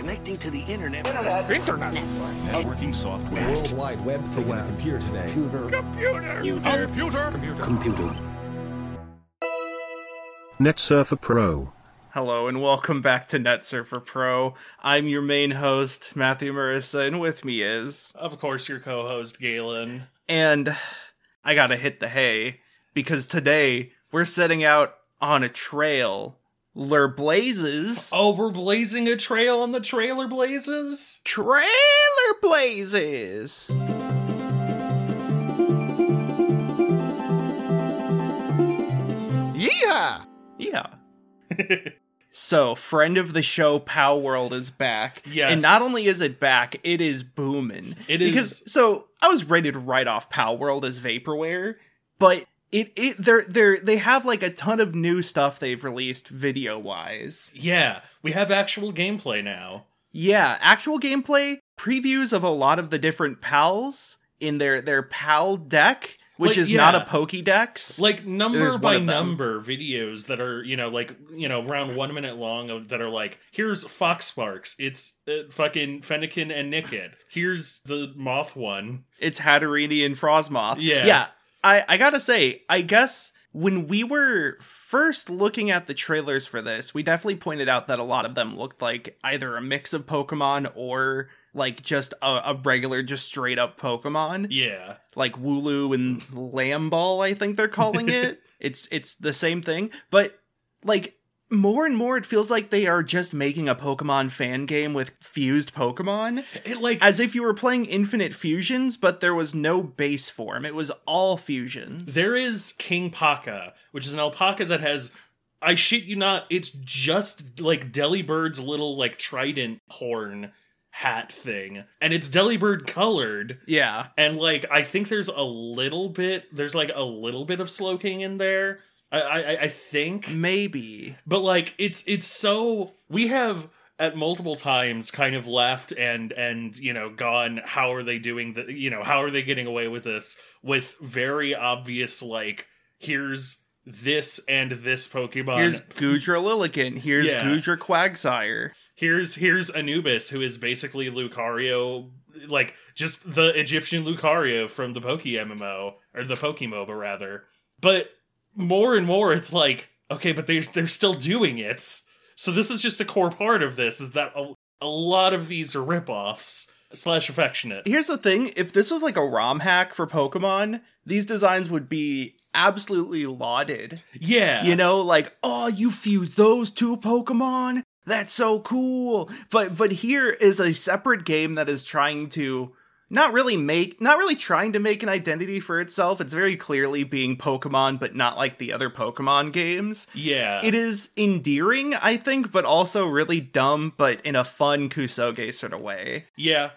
connecting to the internet. Internet. Networking software. World Wide Web thing on a computer today. Computer. NetSurfer Pro. Hello and welcome back to NetSurfer Pro. I'm your main host, Matthew Marissa, and with me is... Of course, your co-host, Galen. And I gotta hit the hay, because today we're setting out on a trail. Lure Blazes. Oh, we're blazing a trail on the Trailer Blazes? Trailer Blazes! Yeehaw! Yeah. So, friend of the show, Pal World is back. Yes. And not only is it back, it is booming. So, I was ready to write off Pal World as vaporware, but they have like a ton of new stuff they've released video-wise. Yeah, we have actual gameplay now. Yeah, actual gameplay, previews of a lot of the different pals in their PAL deck, which is not a Pokédex. Like, number There's by one of them. number videos that are, around 1 minute long that are like, here's Foxsparks, it's fucking Fennekin and Nickit. Here's the Moth one. It's Hatterini and Frostmoth. Yeah. Yeah, I gotta say, I guess when we were first looking at the trailers for this, we definitely pointed out that a lot of them looked like either a mix of Pokemon or like just a regular, just straight up Pokemon. Yeah. Like Wooloo and Lamball, I think they're calling it. It's the same thing, but like more and more it feels like they are just making a Pokemon fan game with fused Pokemon. As if you were playing Infinite Fusions, but there was no base form. It was all fusions. There is King Paka, which is an alpaca that has, I shit you not, it's just like Delibird's little like trident horn hat thing, and it's Delibird colored. Yeah. And like I think there's a little bit of Slowking in there. I think maybe. But like it's so, we have at multiple times kind of laughed and gone, how are they doing how are they getting away with this with very obvious, like, here's this and this Pokemon. Here's Goodra Lilligant. Here's Goodra Quagsire. Here's Anubis, who is basically Lucario, like just the Egyptian Lucario from the Poke MMO, or the Pokemoba rather. But more and more it's like, okay, but they're still doing it. So this is just a core part of this, is that a lot of these are ripoffs / affectionate. Here's the thing, if this was like a ROM hack for Pokemon, these designs would be absolutely lauded. Yeah. Like, oh, you fuse those two Pokemon? That's so cool. But here is a separate game that is trying to not really trying to make an identity for itself. It's very clearly being Pokemon, but not like the other Pokemon games. Yeah. It is endearing, I think, but also really dumb, but in a fun Kusoge sort of way. Yeah.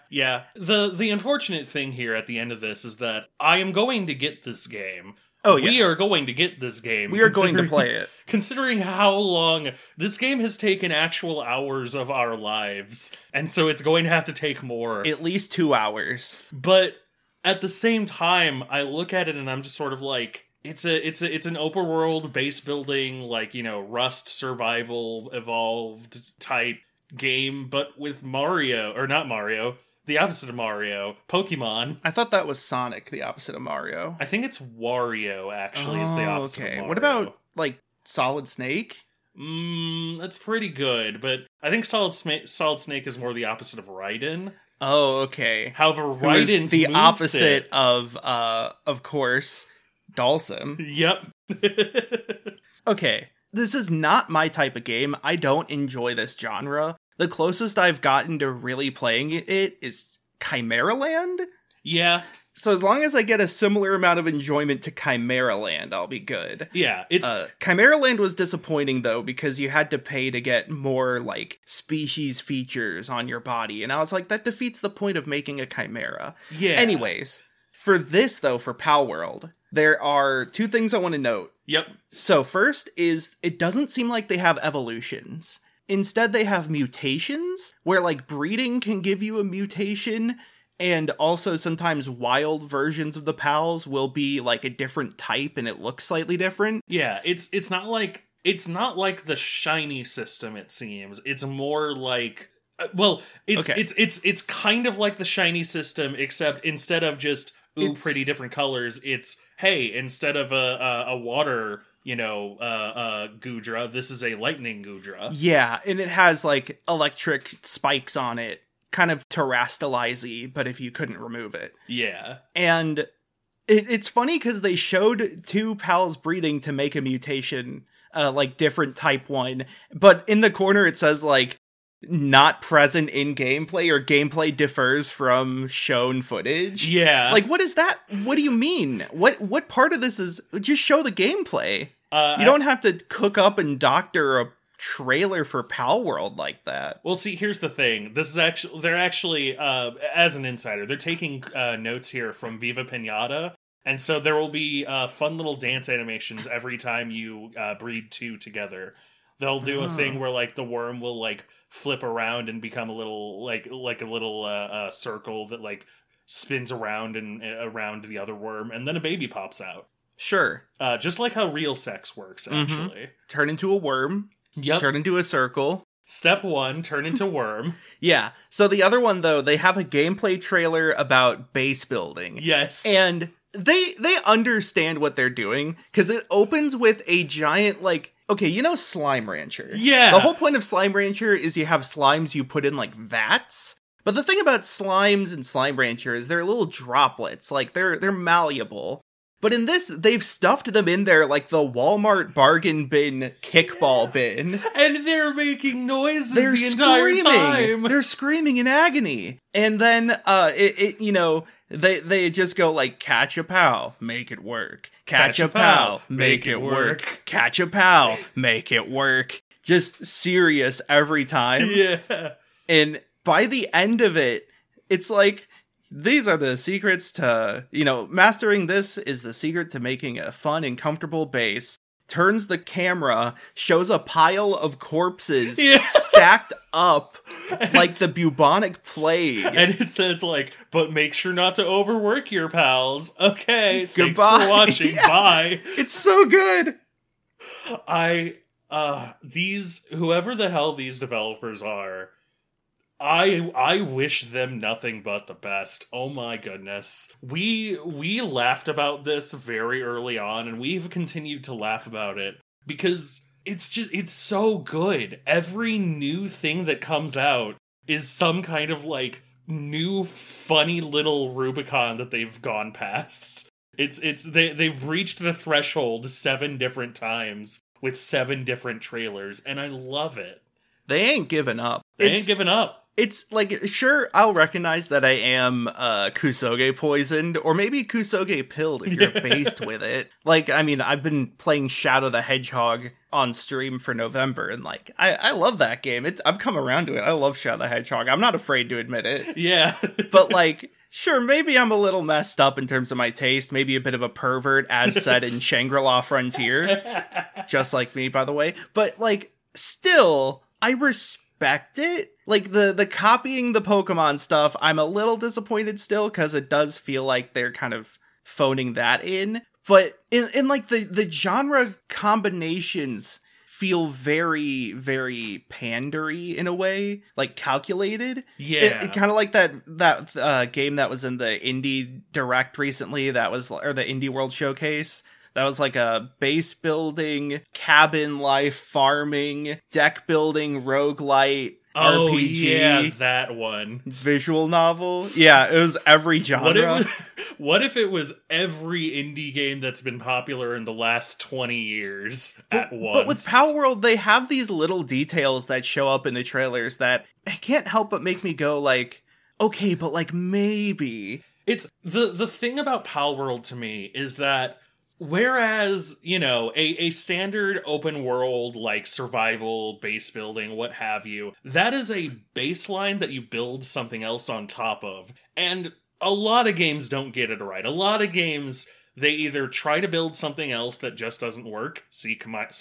The unfortunate thing here at the end of this is that I am going to get this game. Oh, yeah. We are going to get this game. We are going to play it. Considering how long this game has taken actual hours of our lives, and so it's going to have to take more. At least 2 hours. But at the same time, I look at it and I'm just sort of like, it's an open world base building, like, Rust survival evolved type game, but with Mario, or not Mario, the opposite of Mario, Pokemon. I thought that was Sonic, the opposite of Mario. I think it's Wario, actually, is the opposite of Mario. What about, like, Solid Snake? That's pretty good, but I think Solid Snake is more the opposite of Raiden. Oh, okay. However, Raiden's the moveset, opposite of course, Dhalsim. Yep. Okay, this is not my type of game. I don't enjoy this genre. The closest I've gotten to really playing it is Chimera Land. Yeah. So as long as I get a similar amount of enjoyment to Chimera Land, I'll be good. Yeah, it's Chimera Land was disappointing though, because you had to pay to get more like species features on your body, and I was like, that defeats the point of making a chimera. Yeah. Anyways, for this though, for Pal World, there are 2 things I want to note. Yep. So first is, it doesn't seem like they have evolutions. Instead, they have mutations, where like breeding can give you a mutation, and also sometimes wild versions of the pals will be like a different type and it looks slightly different. Yeah, it's not like the shiny system, it seems. It's more like Well, it's Okay. it's kind of like the shiny system, except instead of just pretty different colors, it's hey, instead of a water, Goodra, this is a lightning Goodra. Yeah, and it has like electric spikes on it, kind of terrestrialize-y, but if you couldn't remove it. Yeah. And it's funny because they showed two pals breeding to make a mutation, like different type 1, but in the corner it says like not present in gameplay or gameplay differs from shown footage. Yeah. Like, what is that? What do you mean? What part of this is just show the gameplay? You don't have to cook up and doctor a trailer for Pal World like that. Well, see, here's the thing. They're actually, as an insider, they're taking notes here from Viva Pinata. And so there will be fun little dance animations every time you breed two together. They'll do a thing where like the worm will like flip around and become a little like a little circle that like spins around and around the other worm, and then a baby pops out. Sure. Just like how real sex works, actually. Turn into a worm. Yep. Turn into a circle. Step 1, turn into worm. Yeah. So the other one, though, they have a gameplay trailer about base building. Yes. And they understand what they're doing, because it opens with a giant, like, okay, Slime Rancher. Yeah. The whole point of Slime Rancher is you have slimes you put in, like, vats. But the thing about slimes and Slime Rancher is they're little droplets. Like, they're malleable. But in this, they've stuffed them in there like the Walmart bargain bin kickball bin. And they're making noises They're the entire time. They're screaming in agony. And then, they just go like, catch a pal, make it work. Catch a pal, make it work. Catch a pal, make it work. Just serious every time. Yeah. And by the end of it, it's like, these are the secrets to, mastering this is the secret to making a fun and comfortable base. Turns the camera, shows a pile of corpses stacked up like the bubonic plague. And it says like, but make sure not to overwork your pals. Okay, Goodbye. Thanks for watching. Yeah. Bye. It's so good. Whoever the hell these developers are, I wish them nothing but the best. Oh my goodness. We laughed about this very early on, and we've continued to laugh about it because it's so good. Every new thing that comes out is some kind of like new funny little Rubicon that they've gone past. They've reached the threshold 7 different times with 7 different trailers, and I love it. They ain't giving up. They ain't giving up. It's like, sure, I'll recognize that I am Kusoge poisoned, or maybe Kusoge pilled if you're based with it. Like, I mean, I've been playing Shadow the Hedgehog on stream for November, and like, I love that game. I've come around to it. I love Shadow the Hedgehog. I'm not afraid to admit it. Yeah. But like, sure, maybe I'm a little messed up in terms of my taste, maybe a bit of a pervert, as said in Shangri-La Frontier. Just like me, by the way. But like, still, I respect it. Like, the copying the Pokemon stuff, I'm a little disappointed still, because it does feel like they're kind of phoning that in. But in like, the genre combinations feel very, very pandery in a way, like calculated. Yeah. It kind of like that game that was in the Indie Direct recently, or the Indie World Showcase. That was like a base building, cabin life, farming, deck building, roguelite, RPG. Yeah, that one. Visual novel. Yeah, it was every genre. What if it was every indie game that's been popular in the last 20 years at once? But with Pal World, they have these little details that show up in the trailers that I can't help but make me go like, okay, but like maybe. It's the thing about Pal World to me is that whereas, a standard open world, like survival, base building, what have you, that is a baseline that you build something else on top of. And a lot of games don't get it right. A lot of games, they either try to build something else that just doesn't work, see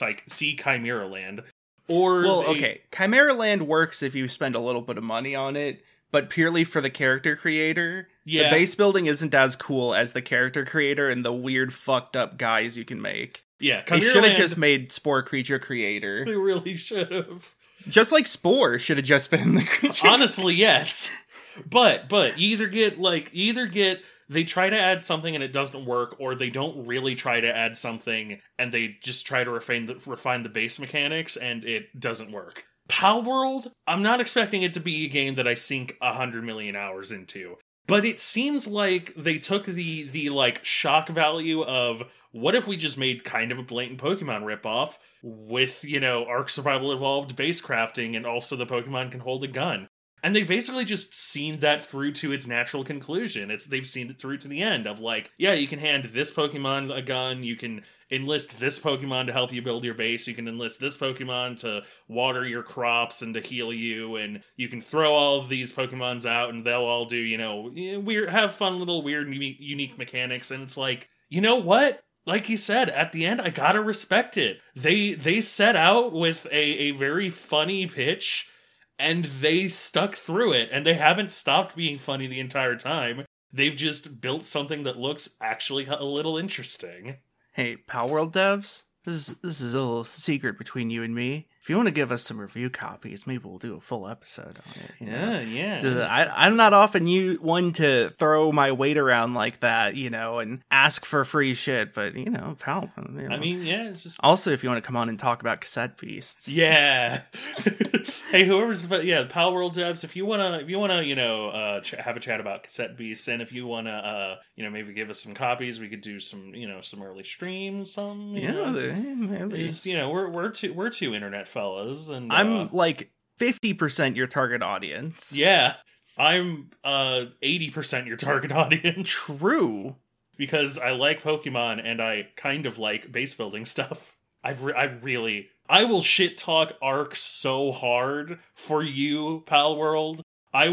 Chimera Land, or... Well, okay, Chimera Land works if you spend a little bit of money on it, but purely for the character creator. Yeah. The base building isn't as cool as the character creator and the weird fucked up guys you can make. Yeah, They should have just made Spore Creature Creator. They really should have. Just like Spore should have just been the creature. Honestly, yes. But you either get they try to add something and it doesn't work, or they don't really try to add something and they just try to refine the base mechanics and it doesn't work. Palworld, I'm not expecting it to be a game that I sink 100 million hours into. But it seems like they took the like shock value of what if we just made kind of a blatant Pokemon ripoff with, Arc Survival Evolved base crafting and also the Pokemon can hold a gun. And they basically just seen that through to its natural conclusion. They've seen it through to the end of like, yeah, you can hand this Pokemon a gun, you can enlist this Pokemon to help you build your base, you can enlist this Pokemon to water your crops and to heal you, and you can throw all of these Pokemons out and they'll all do, weird, have fun little weird, unique mechanics, and it's like, you know what? Like you said, at the end, I gotta respect it. They set out with a very funny pitch, and they stuck through it, and they haven't stopped being funny the entire time. They've just built something that looks actually a little interesting. Hey, Palworld devs, this is a little secret between you and me. If you want to give us some review copies, maybe we'll do a full episode on it. Yeah. I'm not often one to throw my weight around like that, and ask for free shit. But Pal. I mean, yeah. It's just also, if you want to come on and talk about cassette beasts, yeah. Hey, Palworld devs, if you wanna, have a chat about cassette beasts, and if you wanna, maybe give us some copies, we could do some, some early streams. We're two internet fellas, and I'm like 50% your target audience. Yeah, I'm 80% your target audience. True, because I like Pokemon and I kind of like base building stuff. I will shit talk Arc so hard for you, Palworld. I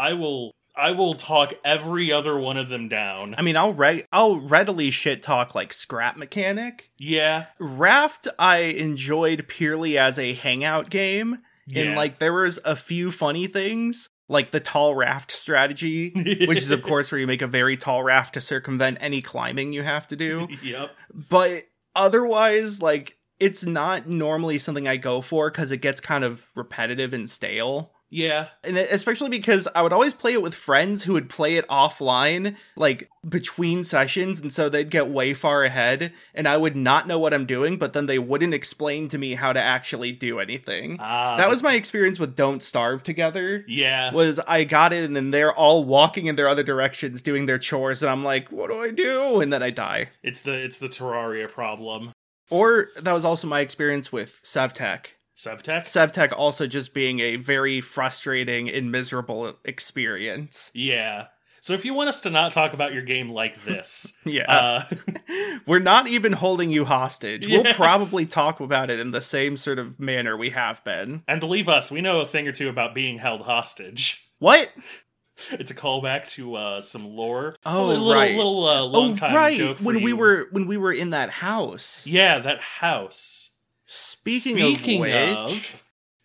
will talk every other one of them down. I mean, I'll readily shit talk like Scrap Mechanic. Yeah. Raft I enjoyed purely as a hangout game. Yeah. And like there was a few funny things, like the tall raft strategy, which is of course where you make a very tall raft to circumvent any climbing you have to do. Yep. But otherwise, like, it's not normally something I go for because it gets kind of repetitive and stale. Yeah. And especially because I would always play it with friends who would play it offline, like, between sessions, and so they'd get way far ahead, and I would not know what I'm doing, but then they wouldn't explain to me how to actually do anything. That was my experience with Don't Starve together. Yeah. Was I got it, and then they're all walking in their other directions, doing their chores, and I'm like, what do I do? And then I die. It's the Terraria problem. Or that was also my experience with Sevtech. Sevtech also just being a very frustrating and miserable experience. Yeah. So if you want us to not talk about your game like this... yeah. We're not even holding you hostage. Yeah. We'll probably talk about it in the same sort of manner we have been. And believe us, we know a thing or two about being held hostage. What? It's a callback to some lore. Oh, little long time joke for when you. we were in that house. Yeah, that house. Speaking of which,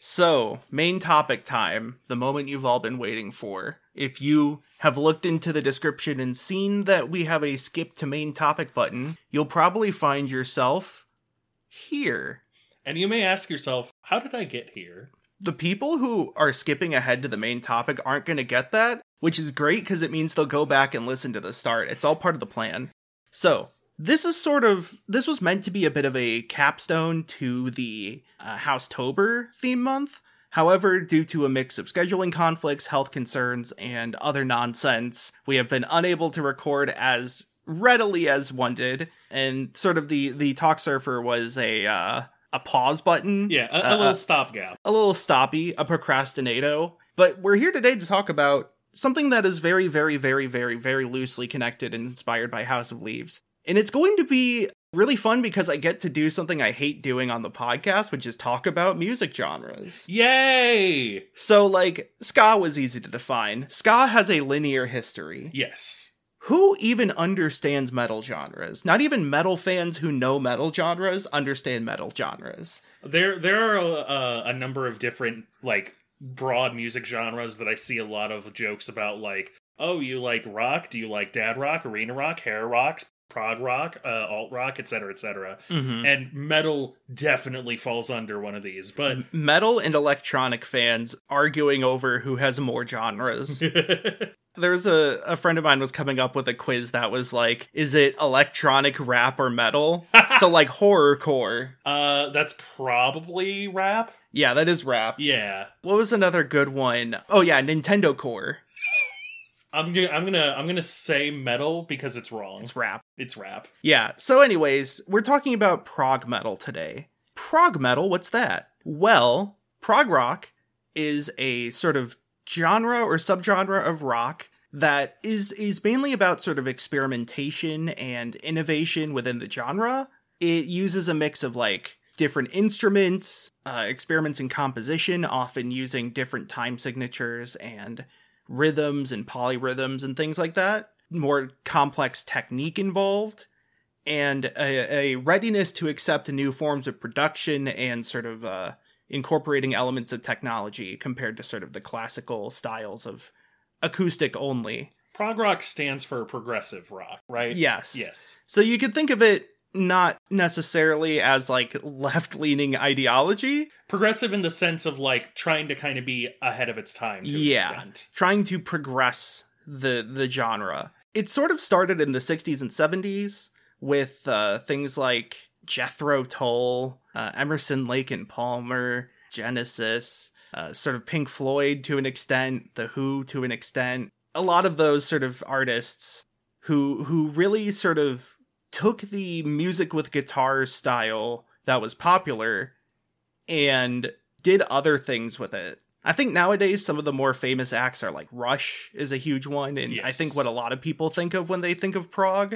so, main topic time, the moment you've all been waiting for. If you have looked into the description and seen that we have a skip to main topic button, you'll probably find yourself here. And you may ask yourself, how did I get here? The people who are skipping ahead to the main topic aren't going to get that, which is great because it means they'll go back and listen to the start. It's all part of the plan. So, this was meant to be a bit of a capstone to the Housetober theme month. However, due to a mix of scheduling conflicts, health concerns, and other nonsense, we have been unable to record as readily as one did. And sort of the Talk Surfer was a pause button. Yeah, a little stopgap. A little stoppy, a procrastinato. But we're here today to talk about something that is very, very, very, very, very loosely connected and inspired by House of Leaves. And it's going to be really fun because I get to do something I hate doing on the podcast, which is talk about music genres. Yay! So, like, ska was easy to define. Ska has a linear history. Yes. Who even understands metal genres? Not even metal fans who know metal genres understand metal genres. There are a number of different, like, broad music genres that I see a lot of jokes about, like, oh, you like rock? Do you like dad rock, arena rock, hair rock, prog rock, alt rock, etc., etc. Mhm. And metal definitely falls under one of these. But Metal and electronic fans arguing over who has more genres. There's a friend of mine was coming up with a quiz that was like, is it electronic, rap, or metal? So like horrorcore. That's probably rap. Yeah, that is rap. Yeah. What was another good one? Oh yeah, Nintendo Core. I'm gonna say metal because it's wrong. It's rap. It's rap. Yeah, so anyways, we're talking about prog metal today. Prog metal, what's that? Well, prog rock is a sort of genre or subgenre of rock that is mainly about sort of experimentation and innovation within the genre. It uses a mix of like different instruments, experiments in composition, often using different time signatures and rhythms and polyrhythms and things like that. More complex technique involved, and a readiness to accept new forms of production and sort of incorporating elements of technology compared to sort of the classical styles of acoustic only. Prog rock stands for progressive rock, right? Yes. Yes. So you could think of it not necessarily as like left-leaning ideology. Progressive in the sense of like trying to kind of be ahead of its time to an extent. Trying to progress the genre. It sort of started in the 60s and 70s with things like Jethro Tull, Emerson, Lake and Palmer, Genesis, sort of Pink Floyd to an extent, The Who to an extent. A lot of those sort of artists who really sort of took the music with guitar style that was popular and did other things with it. I think nowadays some of the more famous acts are like Rush is a huge one, and Yes. I think what a lot of people think of when they think of prog.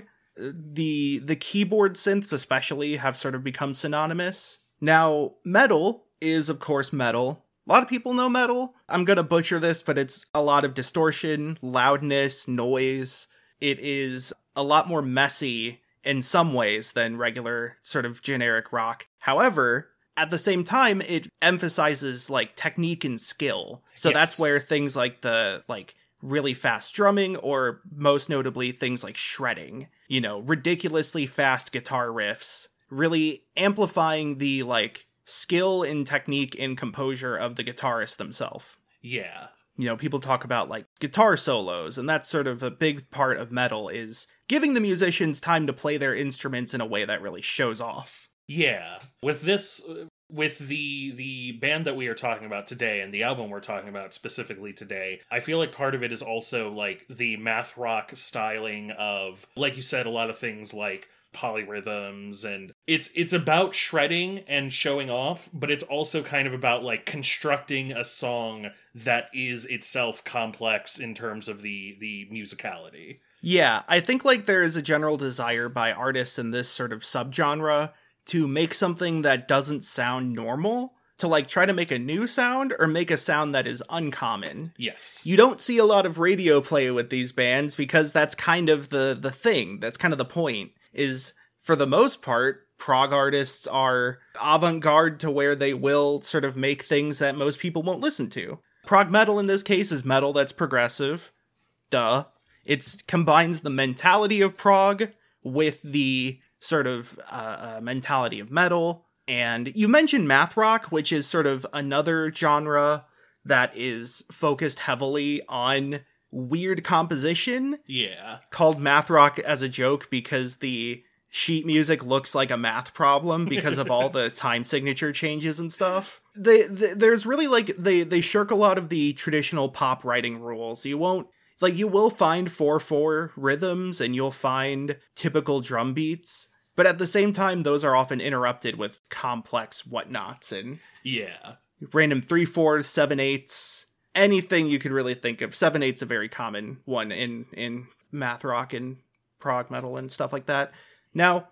The keyboard synths especially have sort of become synonymous. Now, metal is of course metal. A lot of people know metal. I'm gonna butcher this, but it's a lot of distortion, loudness, noise. It is a lot more messy in some ways than regular sort of generic rock. However, at the same time, it emphasizes like technique and skill. So Yes. that's where things like the like really fast drumming, or most notably things like shredding, you know, ridiculously fast guitar riffs, really amplifying the like skill and technique and composure of the guitarist themselves. Yeah. You know, people talk about like guitar solos, and that's sort of a big part of metal is giving the musicians time to play their instruments in a way that really shows off. Yeah. With this, with the band that we are talking about today and the album we're talking about specifically today, I feel like part of it is also like the math rock styling of, like you said, a lot of things like polyrhythms, and it's about shredding and showing off, but it's also kind of about like constructing a song that is itself complex in terms of the musicality. Yeah, I think like there is a general desire by artists in this sort of subgenre to make something that doesn't sound normal, to like try to make a new sound or make a sound that is uncommon. Yes. You don't see a lot of radio play with these bands because that's kind of the thing. That's kind of the point, is for the most part, prog artists are avant-garde to where they will sort of make things that most people won't listen to. Prog metal in this case is metal that's progressive. Duh. It combines the mentality of prog with the sort of mentality of metal. And you mentioned math rock, which is sort of another genre that is focused heavily on weird composition, Yeah. called math rock as a joke because the sheet music looks like a math problem because of all the time signature changes and stuff. There's really like they shirk a lot of the traditional pop writing rules. You will find 4/4 rhythms and you'll find typical drum beats, but at the same time those are often interrupted with complex whatnots and Yeah. random 3/4s, 7/8s, anything you could really think of. 7/8's a very common one in math rock and prog metal and stuff like that. Now,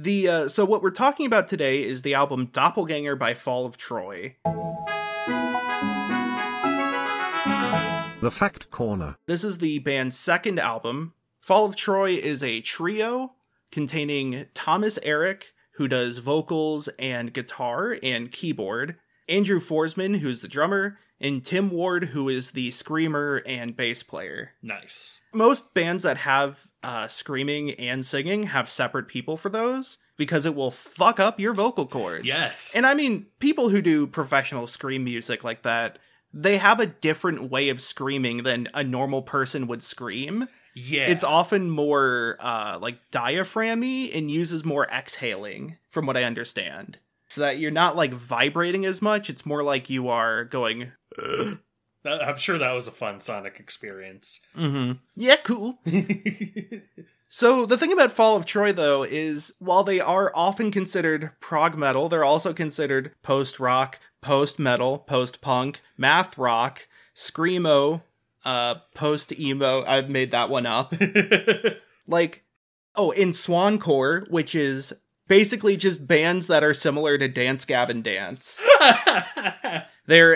so what we're talking about today is the album Doppelganger by Fall of Troy. The Fact Corner. This is the band's second album. Fall of Troy is a trio containing Thomas Ehrich, who does vocals and guitar and keyboard, Andrew Forsman, who's the drummer, and Tim Ward, who is the screamer and bass player. Nice. Most bands that have screaming and singing have separate people for those, because it will fuck up your vocal cords. Yes. And I mean, people who do professional scream music like that, they have a different way of screaming than a normal person would scream. Yeah. It's often more like diaphragmy and uses more exhaling, from what I understand. So that you're not like vibrating as much, it's more like you are going... I'm sure that was a fun sonic experience. Mm-hmm. Yeah, cool. So the thing about Fall of Troy, though, is while they are often considered prog metal, they're also considered post-rock, post-metal, post-punk, math rock, screamo, post-emo. I've made that one up. Like, in Swancore, which is basically just bands that are similar to Dance Gavin Dance. They're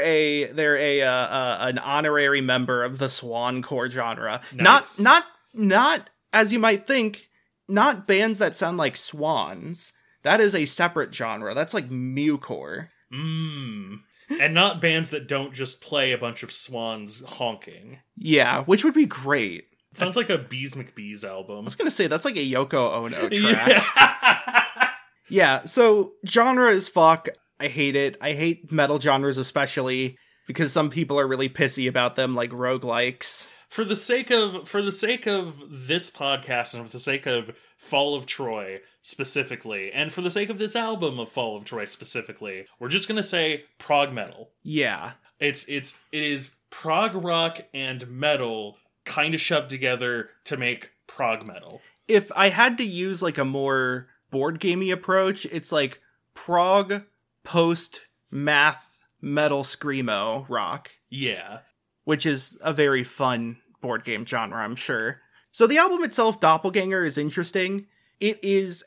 an honorary member of the Swancore genre. Nice. Not as you might think, not bands that sound like swans. That is a separate genre. That's like Mewcore. And not bands that don't just play a bunch of swans honking. Yeah, which would be great. Sounds like a Bees McBees I album. was gonna say, that's like a Yoko Ono track. Yeah. Yeah, so genre is fuck. I hate it. I hate metal genres especially, because some people are really pissy about them, like roguelikes. For the sake of this podcast, and for the sake of Fall of Troy specifically, and for the sake of this album of Fall of Troy specifically, we're just gonna say prog metal. Yeah. It is prog rock and metal kind of shoved together to make prog metal. If I had to use like a more board gamey approach, it's like prog post math metal screamo rock. Yeah. Which is a very fun board game genre, I'm sure. So the album itself, Doppelganger, is interesting. It is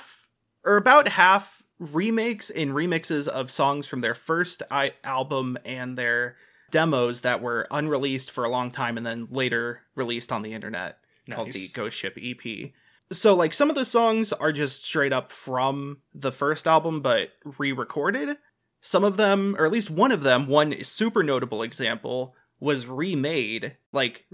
about half remakes and remixes of songs from their first album and their demos that were unreleased for a long time and then later released on the internet. Nice. Called the Ghost Ship EP. So like some of the songs are just straight up from the first album but re-recorded. Some of them, or at least one of them, one super notable example, was remade, like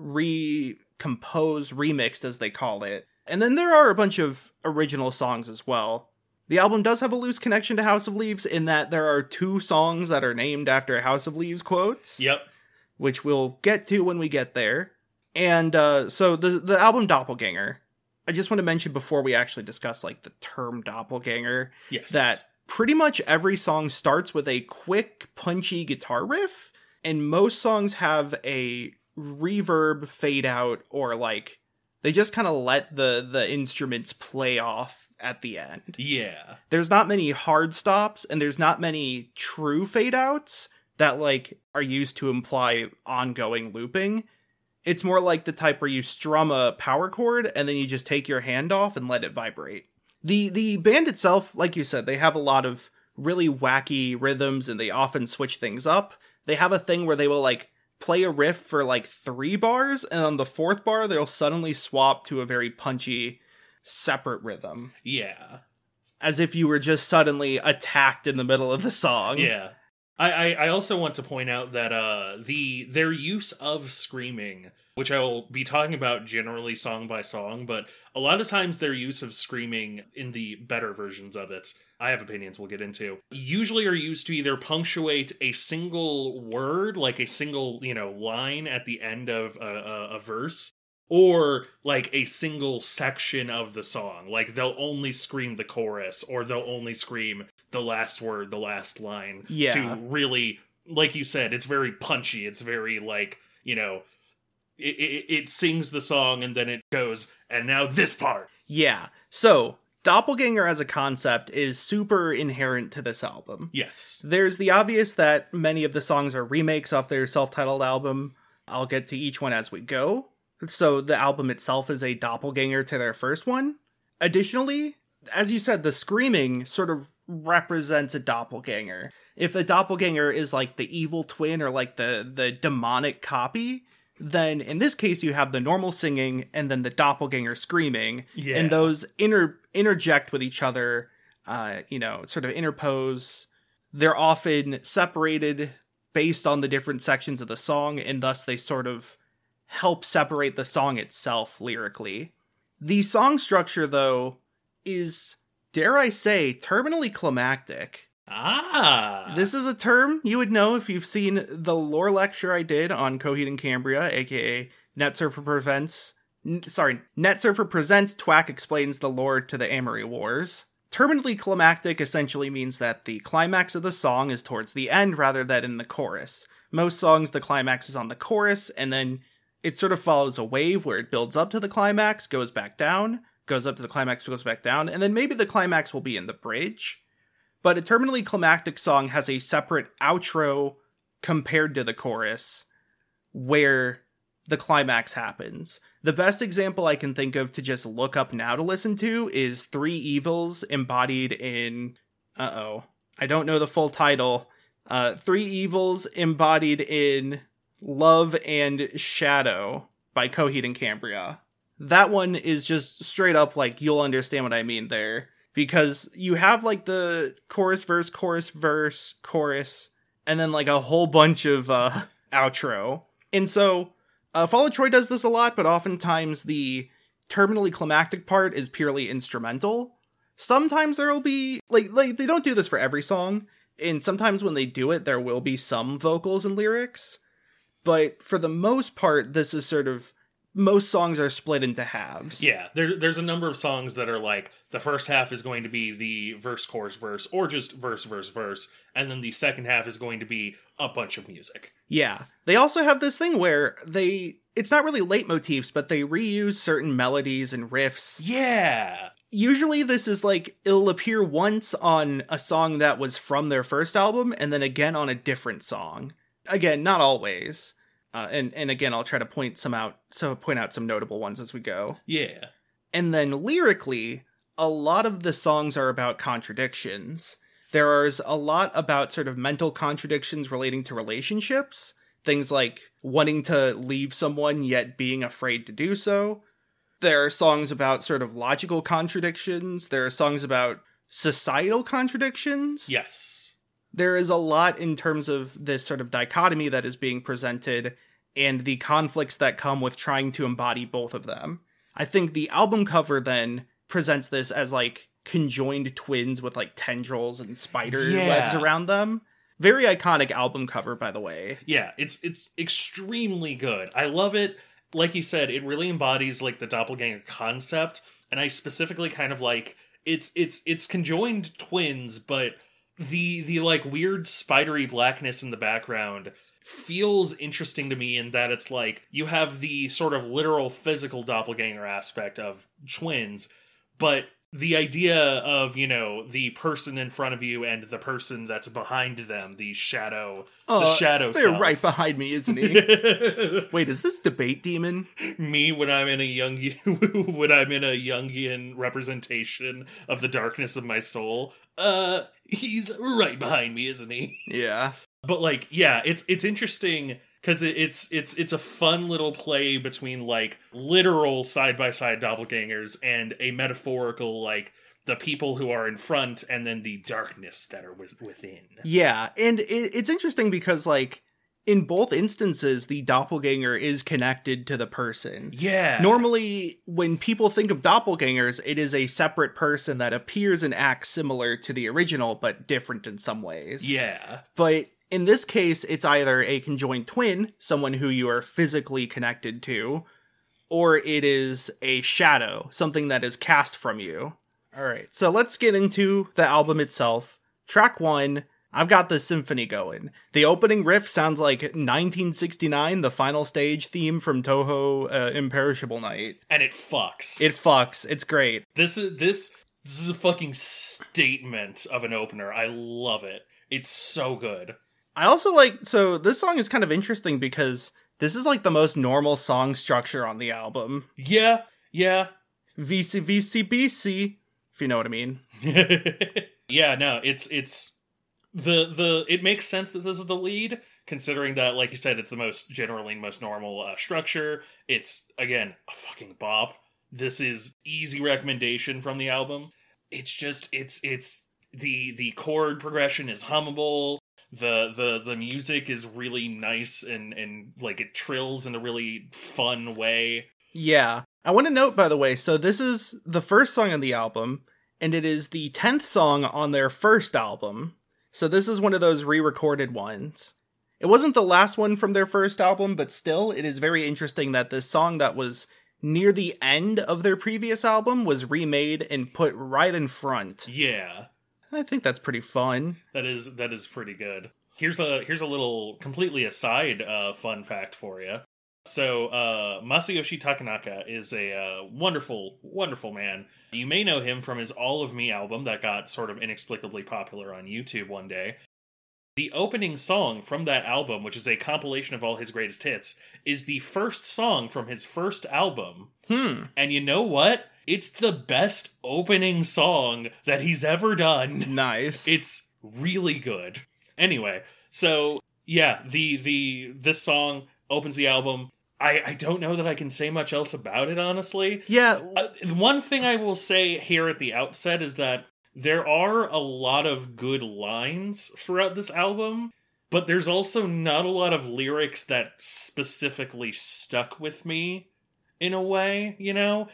recomposed, remixed as they call it. And then there are a bunch of original songs as well. The album does have a loose connection to House of Leaves in that there are 2 songs that are named after House of Leaves quotes. Yep. Which we'll get to when we get there. And so the album Doppelganger, I just want to mention before we actually discuss like the term doppelganger, yes, that pretty much every song starts with a quick, punchy guitar riff, and most songs have a reverb fade out, or like they just kind of let the instruments play off at the end. Yeah. There's not many hard stops, and there's not many true fade outs that like are used to imply ongoing looping. It's more like the type where you strum a power chord and then you just take your hand off and let it vibrate. The band itself, like you said, they have a lot of really wacky rhythms and they often switch things up. They have a thing where they will like play a riff for like 3 bars, and on the 4th bar they'll suddenly swap to a very punchy separate rhythm. Yeah. As if you were just suddenly attacked in the middle of the song. Yeah. I also want to point out that their use of screaming, which I will be talking about generally song by song, but a lot of times their use of screaming in the better versions of it, I have opinions we'll get into, usually are used to either punctuate a single word, like a single, line at the end of a verse, or like a single section of the song. Like they'll only scream the chorus, or they'll only scream the last word, the last line. Yeah. To really, like you said, it's very punchy. It's very like, it sings the song and then it goes, and now this part. Yeah. So Doppelganger as a concept is super inherent to this album. Yes. There's the obvious that many of the songs are remakes off their self-titled album. I'll get to each one as we go. So the album itself is a doppelganger to their first one. Additionally, as you said, the screaming sort of represents a doppelganger. If a doppelganger is like the evil twin or like the demonic copy, then in this case you have the normal singing and then the doppelganger screaming. Yeah. And those interject with each other, sort of interpose. They're often separated based on the different sections of the song, and thus they sort of help separate the song itself lyrically. The song structure, though, is, dare I say, terminally climactic. Ah! This is a term you would know if you've seen the lore lecture I did on Coheed and Cambria, aka NetSurfer Presents Twack Explains the Lore to the Amory Wars. Terminally climactic essentially means that the climax of the song is towards the end rather than in the chorus. Most songs, the climax is on the chorus, and then it sort of follows a wave where it builds up to the climax, goes back down, goes up to the climax, goes back down, and then maybe the climax will be in the bridge. But a terminally climactic song has a separate outro compared to the chorus where the climax happens. The best example I can think of to just look up now to listen to is Three Evils embodied in... I don't know the full title. Three Evils embodied in Love and Shadow by Coheed and Cambria. That one is just straight up like, you'll understand what I mean there. Because you have like the chorus, verse, chorus, and then like a whole bunch of outro. And so Fall of Troy does this a lot, but oftentimes the terminally climactic part is purely instrumental. Sometimes there will be, like they don't do this for every song, and sometimes when they do it, there will be some vocals and lyrics. But for the most part, this is sort of, most songs are split into halves. Yeah, there's a number of songs that are like, the first half is going to be the verse, chorus, verse, or just verse, verse, and then the second half is going to be a bunch of music. Yeah. They also have this thing where it's not really leitmotifs, but they reuse certain melodies and riffs. Yeah! Usually this is like, it'll appear once on a song that was from their first album, and then again on a different song. Again, not always. And again, I'll try to point out some notable ones as we go. Yeah. And then lyrically, a lot of the songs are about contradictions. There is a lot about sort of mental contradictions relating to relationships. Things like wanting to leave someone yet being afraid to do so. There are songs about sort of logical contradictions. There are songs about societal contradictions. Yes. There is a lot in terms of this sort of dichotomy that is being presented and the conflicts that come with trying to embody both of them. I think the album cover then presents this as like conjoined twins with like tendrils and spider webs around them. Very iconic album cover, by the way. Yeah, it's extremely good. I love it. Like you said, it really embodies like the doppelganger concept, and I specifically kind of like it's conjoined twins, but the like weird spidery blackness in the background feels interesting to me in that it's like you have the sort of literal physical doppelganger aspect of twins, but the idea of, you know, the person in front of you and the person that's behind them, the shadow they're self. right behind me, isn't he? Wait, is this Debate Demon? Me when I'm in a Jungian representation of the darkness of my soul. He's right behind me, isn't he? Yeah. But like, yeah, it's interesting because it's a fun little play between like literal side-by-side doppelgangers and a metaphorical like the people who are in front and then the darkness that are within. Yeah, and it's interesting because like in both instances the doppelganger is connected to the person. Yeah. Normally when people think of doppelgangers, it is a separate person that appears and acts similar to the original but different in some ways. Yeah. But in this case, it's either a conjoined twin, someone who you are physically connected to, or it is a shadow, something that is cast from you. Alright, so let's get into the album itself. Track 1, I've got the symphony going. The opening riff sounds like 1969, the final stage theme from Toho Imperishable Night. And it fucks. It's great. This is a fucking statement of an opener. I love it. It's so good. I also so this song is kind of interesting because this is like the most normal song structure on the album. Yeah. VC, VC, BC, if you know what I mean. Yeah, no, it's it makes sense that this is the lead, considering that, like you said, it's the most normal structure. It's, again, a fucking bop. This is easy recommendation from the album. It's just, it's the chord progression is hummable. The music is really nice and like it trills in a really fun way. Yeah. I want to note, by the way, so this is the first song on the album, and it is the 10th song on their first album. So this is one of those re-recorded ones. It wasn't the last one from their first album, but still, it is very interesting that this song that was near the end of their previous album was remade and put right in front. Yeah. I think that's pretty fun. That is pretty good. Here's a little completely aside fun fact for you. So Masayoshi Takanaka is a wonderful, wonderful man. You may know him from his All of Me album that got sort of inexplicably popular on YouTube one day. The opening song from that album, which is a compilation of all his greatest hits, is the first song from his first album. And you know what? It's the best opening song that he's ever done. Nice. It's really good. Anyway, so yeah, this song opens the album. I don't know that I can say much else about it, honestly. Yeah. One thing I will say here at the outset is that there are a lot of good lines throughout this album, but there's also not a lot of lyrics that specifically stuck with me in a way, you know?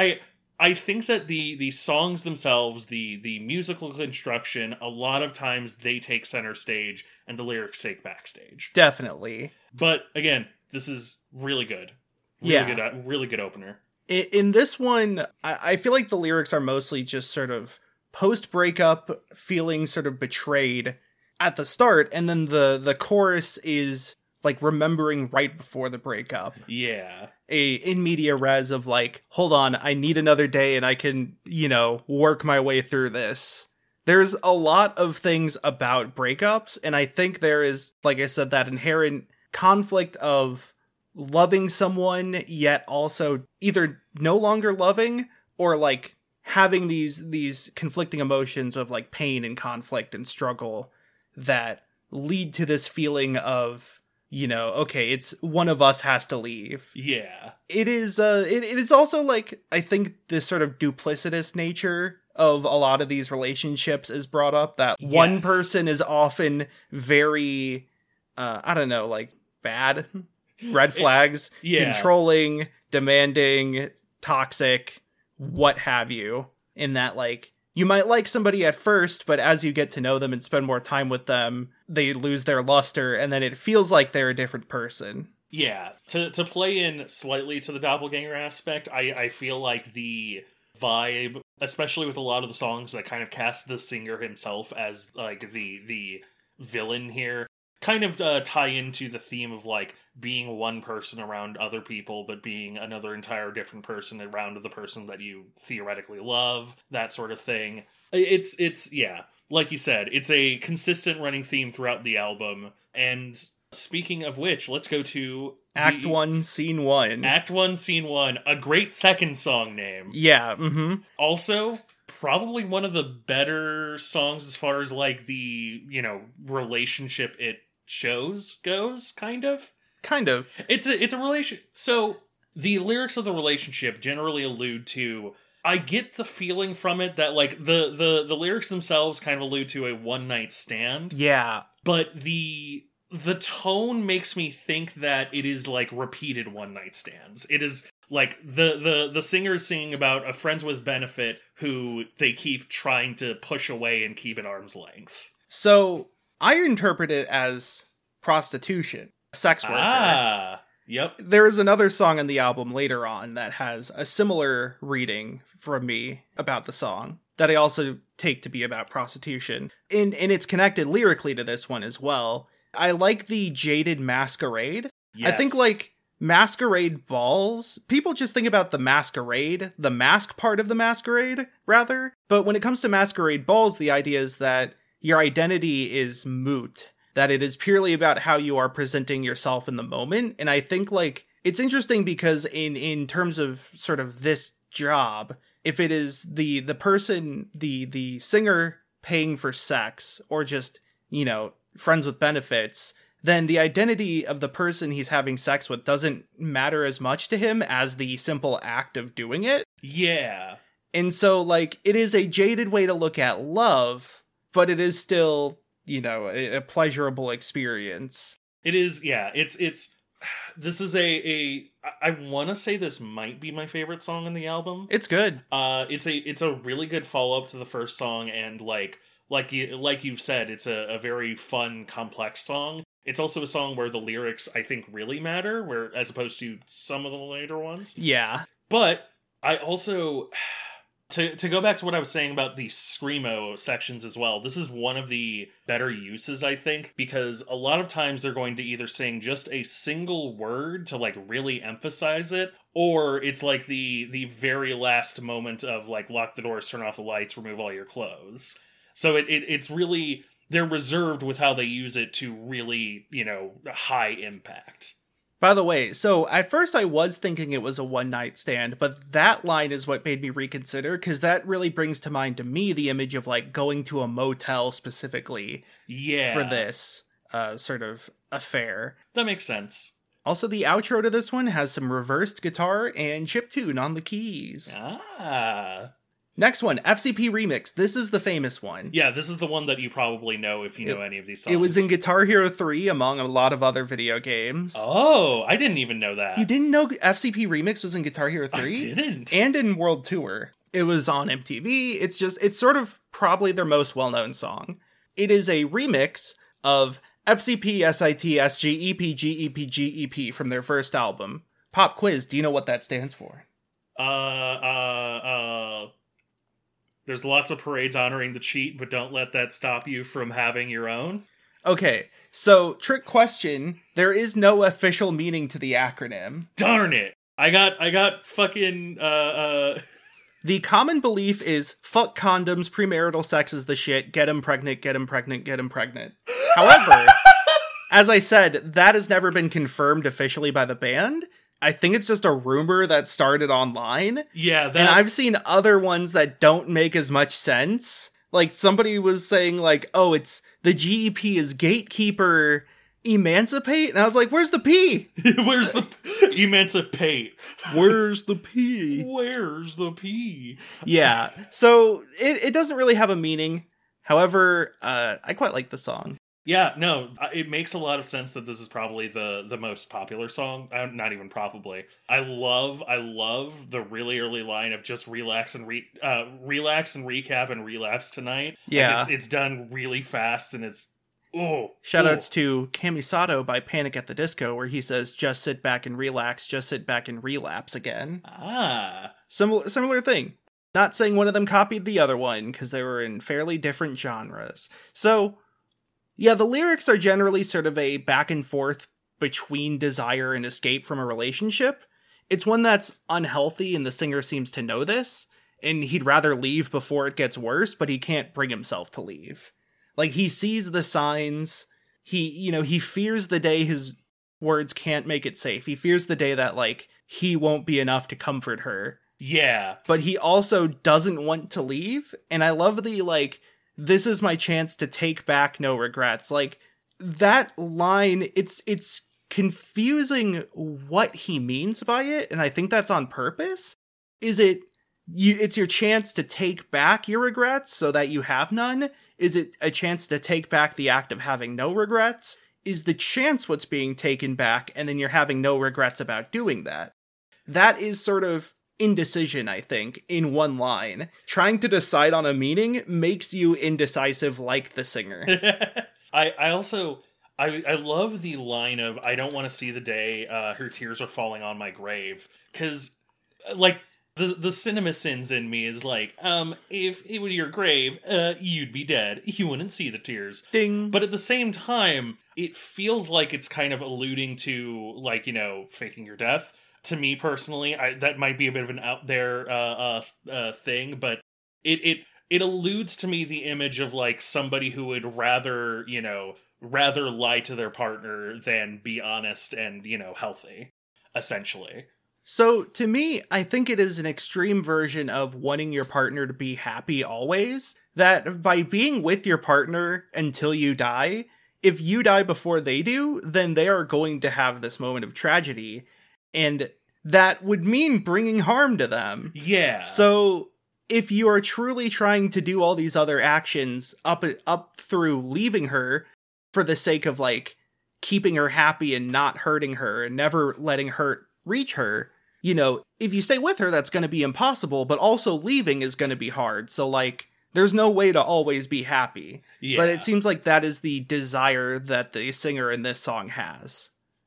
I think that the songs themselves, the musical construction, a lot of times they take center stage and the lyrics take backstage. Definitely. But again, this is really good. Really good opener. In this one, I feel like the lyrics are mostly just sort of post-breakup feeling sort of betrayed at the start, and then the chorus is like remembering right before the breakup. Yeah. A in media res of like, hold on, I need another day and I can, work my way through this. There's a lot of things about breakups, and I think there is, like I said, that inherent conflict of loving someone, yet also either no longer loving or like having these conflicting emotions of like pain and conflict and struggle that lead to this feeling of, okay, it's one of us has to leave. Yeah. It is it is also like, I think this sort of duplicitous nature of a lot of these relationships is brought up, that one person is often very like bad, red flags, controlling, demanding, toxic, what have you, in that like you might like somebody at first, but as you get to know them and spend more time with them, they lose their luster, and then it feels like they're a different person. Yeah. To play in slightly to the doppelganger aspect, I feel like the vibe, especially with a lot of the songs that kind of cast the singer himself as like the villain here, kind of tie into the theme of like being one person around other people, but being another entire different person around the person that you theoretically love, that sort of thing. It's yeah, like you said, it's a consistent running theme throughout the album. And speaking of which, let's go to Act 1, Scene 1. Act 1, Scene 1, a great second song name. Yeah, mm-hmm. Also, probably one of the better songs as far as like the, relationship it shows goes, kind of. It's a relation. So the lyrics of the relationship generally allude to, I get the feeling from it that like the lyrics themselves kind of allude to a one night stand. Yeah. But the tone makes me think that it is like repeated one night stands. It is like the singer is singing about a friends with benefit who they keep trying to push away and keep at arm's length. So I interpret it as prostitution, sex worker. Ah, yep. There is another song on the album later on that has a similar reading from me about the song that I also take to be about prostitution. And it's connected lyrically to this one as well. I like the Jaded Masquerade. Yes. I think like masquerade balls, people just think about the masquerade, the mask part of the masquerade, rather. But when it comes to masquerade balls, the idea is that your identity is moot, that it is purely about how you are presenting yourself in the moment. And I think like it's interesting because in terms of sort of this job, if it is the person, the singer paying for sex or just, friends with benefits, then the identity of the person he's having sex with doesn't matter as much to him as the simple act of doing it. Yeah. And so like it is a jaded way to look at love, but it is still a pleasurable experience. It is, yeah. It's this is I want to say this might be my favorite song on the album. It's good. It's a really good follow-up to the first song, and like you've said, it's a very fun, complex song. It's also a song where the lyrics, I think, really matter, where as opposed to some of the later ones. Yeah. But I also, to go back to what I was saying about the screamo sections as well, this is one of the better uses, I think, because a lot of times they're going to either sing just a single word to like really emphasize it, or it's like the very last moment of like lock the doors, turn off the lights, remove all your clothes. So it's really, they're reserved with how they use it to really, high impact. By the way, so at first I was thinking it was a one-night stand, but that line is what made me reconsider, because that really brings to mind to me the image of like going to a motel specifically for this sort of affair. That makes sense. Also, the outro to this one has some reversed guitar and chiptune on the keys. Ah. Next one, FCP Remix. This is the famous one. Yeah, this is the one that you probably know if you know any of these songs. It was in Guitar Hero 3, among a lot of other video games. Oh, I didn't even know that. You didn't know FCP Remix was in Guitar Hero 3? I didn't. And in World Tour. It was on MTV. It's sort of probably their most well-known song. It is a remix of FCP, SIT, SG, EP, GEP, GEP from their first album. Pop quiz, do you know what that stands for? There's lots of parades honoring the cheat, but don't let that stop you from having your own. Okay, so trick question. There is no official meaning to the acronym. Darn it! I got fucking The common belief is fuck condoms, premarital sex is the shit, get 'em pregnant, get 'em pregnant, get 'em pregnant. However, as I said, that has never been confirmed officially by the band. I think it's just a rumor that started online. Yeah, and I've seen other ones that don't make as much sense. Like, somebody was saying, like, oh, it's the GEP is gatekeeper emancipate? And I was like, where's the P? Where's the emancipate? Where's the P? Where's the P? Yeah, so it doesn't really have a meaning. However, I quite like the song. Yeah, no, it makes a lot of sense that this is probably the most popular song. Not even probably. I love the really early line of just relax and recap and relapse tonight. Yeah, like it's done really fast, and it's Shoutouts to Camisato by Panic at the Disco, where he says, "Just sit back and relax, just sit back and relapse again." Ah, similar thing. Not saying one of them copied the other one, because they were in fairly different genres. So. Yeah, the lyrics are generally sort of a back and forth between desire and escape from a relationship. It's one that's unhealthy, and the singer seems to know this, and he'd rather leave before it gets worse, but he can't bring himself to leave. Like, he sees the signs, he fears the day his words can't make it safe. He fears the day that, like, he won't be enough to comfort her. Yeah. But he also doesn't want to leave, and I love the, like, this is my chance to take back no regrets. Like, that line, it's confusing what he means by it, and I think that's on purpose. Is it, it's your chance to take back your regrets so that you have none? Is it a chance to take back the act of having no regrets? Is the chance what's being taken back, and then you're having no regrets about doing that? That is sort of indecision, I think, in one line. Trying to decide on a meaning makes you indecisive like the singer. I also love the line of, I don't want to see the day her tears are falling on my grave. Because, like, the cinema sins in me is like, if it were your grave, you'd be dead. You wouldn't see the tears. Ding. But at the same time, it feels like it's kind of alluding to, like, faking your death. To me personally, that might be a bit of an out there thing, but it alludes to me the image of, like, somebody who would rather lie to their partner than be honest and, healthy, essentially. So, to me, I think it is an extreme version of wanting your partner to be happy always, that by being with your partner until you die, if you die before they do, then they are going to have this moment of tragedy. And that would mean bringing harm to them. Yeah. So if you are truly trying to do all these other actions up through leaving her for the sake of, like, keeping her happy and not hurting her and never letting hurt reach her, you know, if you stay with her, that's going to be impossible, but also leaving is going to be hard. So, like, there's no way to always be happy. Yeah. But it seems like that is the desire that the singer in this song has.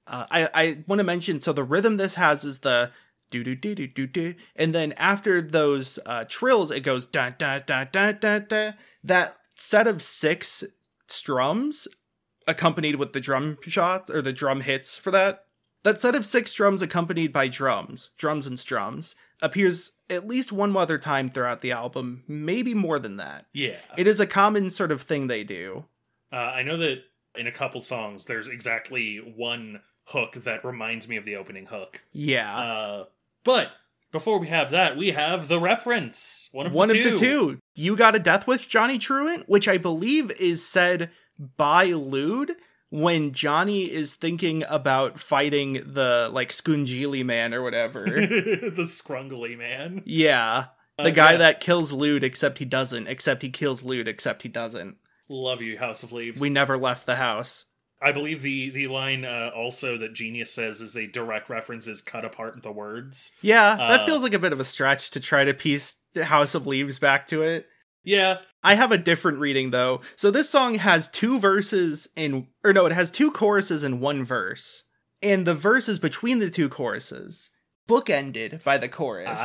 I want to mention, so the rhythm this has is the do-do-do-do-do-do, and then after those trills, it goes da-da-da-da-da-da. That set of 6 strums, accompanied with the drum shots, or the drum hits for that set of 6 drums accompanied by drums and strums, appears at least one other time throughout the album, maybe more than that. Yeah. It is a common sort of thing they do. I know that in a couple songs, there's exactly one hook that reminds me of the opening hook. Yeah. But before we have that, we have the reference. One of the two. You Got a Death Wish, Johnny Truant, which I believe is said by Lude when Johnny is thinking about fighting the, like, Scungili man or whatever. The Scrungly man. Yeah. The guy that kills Lude, except he doesn't. Except he kills Lude, except he doesn't. Love you, House of Leaves. We never left the house. I believe the line also that Genius says is a direct reference is cut apart the words. Yeah, that feels like a bit of a stretch to try to piece House of Leaves back to it. Yeah. I have a different reading, though. So this song has 2 verses it has 2 choruses in 1 verse. And the verses between the 2 choruses, bookended by the chorus.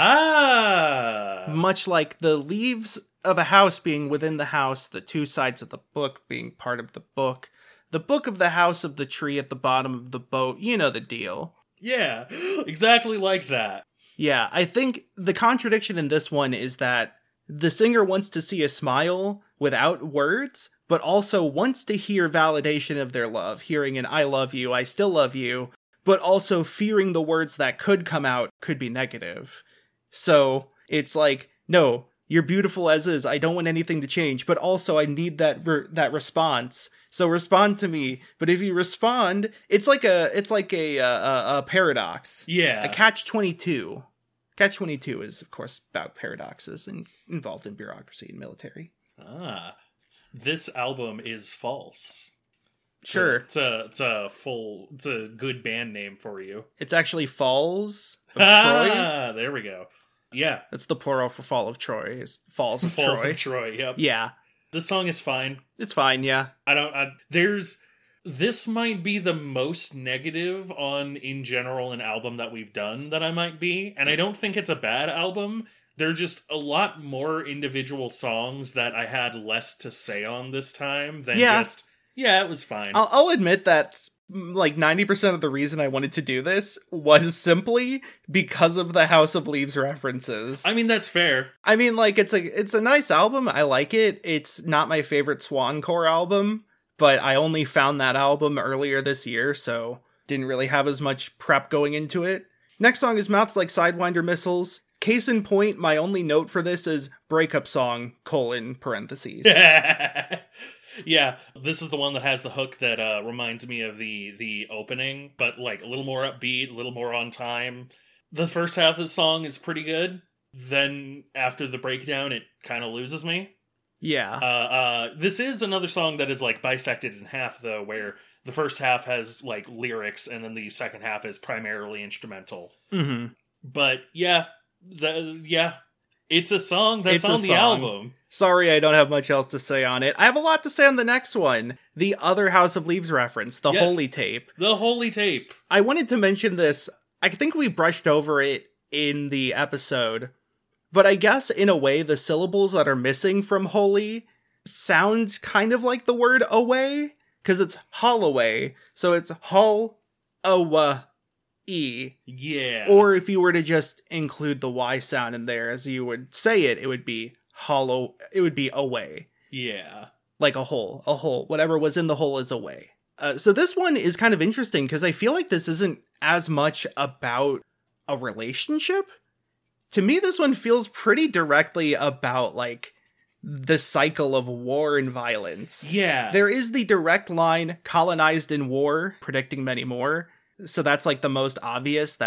Ah! Much like the leaves of a house being within the house, the 2 sides of the book being part of the book. The book of the house of the tree at the bottom of the boat. You know the deal. Yeah, exactly like that. Yeah, I think the contradiction in this one is that the singer wants to see a smile without words, but also wants to hear validation of their love, hearing an I love you, I still love you, but also fearing the words that could come out could be negative. So it's like, no, you're beautiful as is, I don't want anything to change, but also I need that response. So respond to me. But if you respond, it's like a paradox. Yeah. A catch-22. Catch-22 is, of course, about paradoxes and involved in bureaucracy and military. Ah. This album is false. Sure. It's a good band name for you. It's actually Falls of Troy. Ah, there we go. Yeah. That's the plural for Fall of Troy. It's Falls of Troy. Falls of Troy, yep. Yeah. This song is fine. It's fine, yeah. This might be the most negative on, in general, an album that we've done that I might be. And I don't think it's a bad album. There's just a lot more individual songs that I had less to say on this time than it was fine. I'll admit that, like, 90% of the reason I wanted to do this was simply because of the House of Leaves references. I mean, that's fair. I mean, like, it's a nice album. I like it. It's not my favorite Swancore album, but I only found that album earlier this year, so didn't really have as much prep going into it. Next song is Mouths Like Sidewinder Missiles. Case in point, my only note for this is breakup song, parentheses. Yeah, this is the one that has the hook that reminds me of the opening, but like a little more upbeat, a little more on time. The first half of the song is pretty good. Then after the breakdown, it kind of loses me. Yeah. This is another song that is like bisected in half, though, where the first half has like lyrics and then the second half is primarily instrumental. Mm-hmm. But yeah, it's a song that's on the album. Sorry, I don't have much else to say on it. I have a lot to say on the next one. The other House of Leaves reference, the Holy Tape. The Holy Tape. I wanted to mention this. I think we brushed over it in the episode, but I guess in a way the syllables that are missing from Holy sound kind of like the word away, because it's Holloway, so it's Hall-O-W-E. Yeah. Or if you were to just include the Y sound in there as you would say it, it would be hollow, it would be away. Yeah. Like a hole. Whatever was in the hole is away. So this one is kind of interesting because I feel like this isn't as much about a relationship. To me, this one feels pretty directly about, like, the cycle of war and violence. Yeah. There is the direct line, colonized in war, predicting many more. So that's, like, the most obvious, that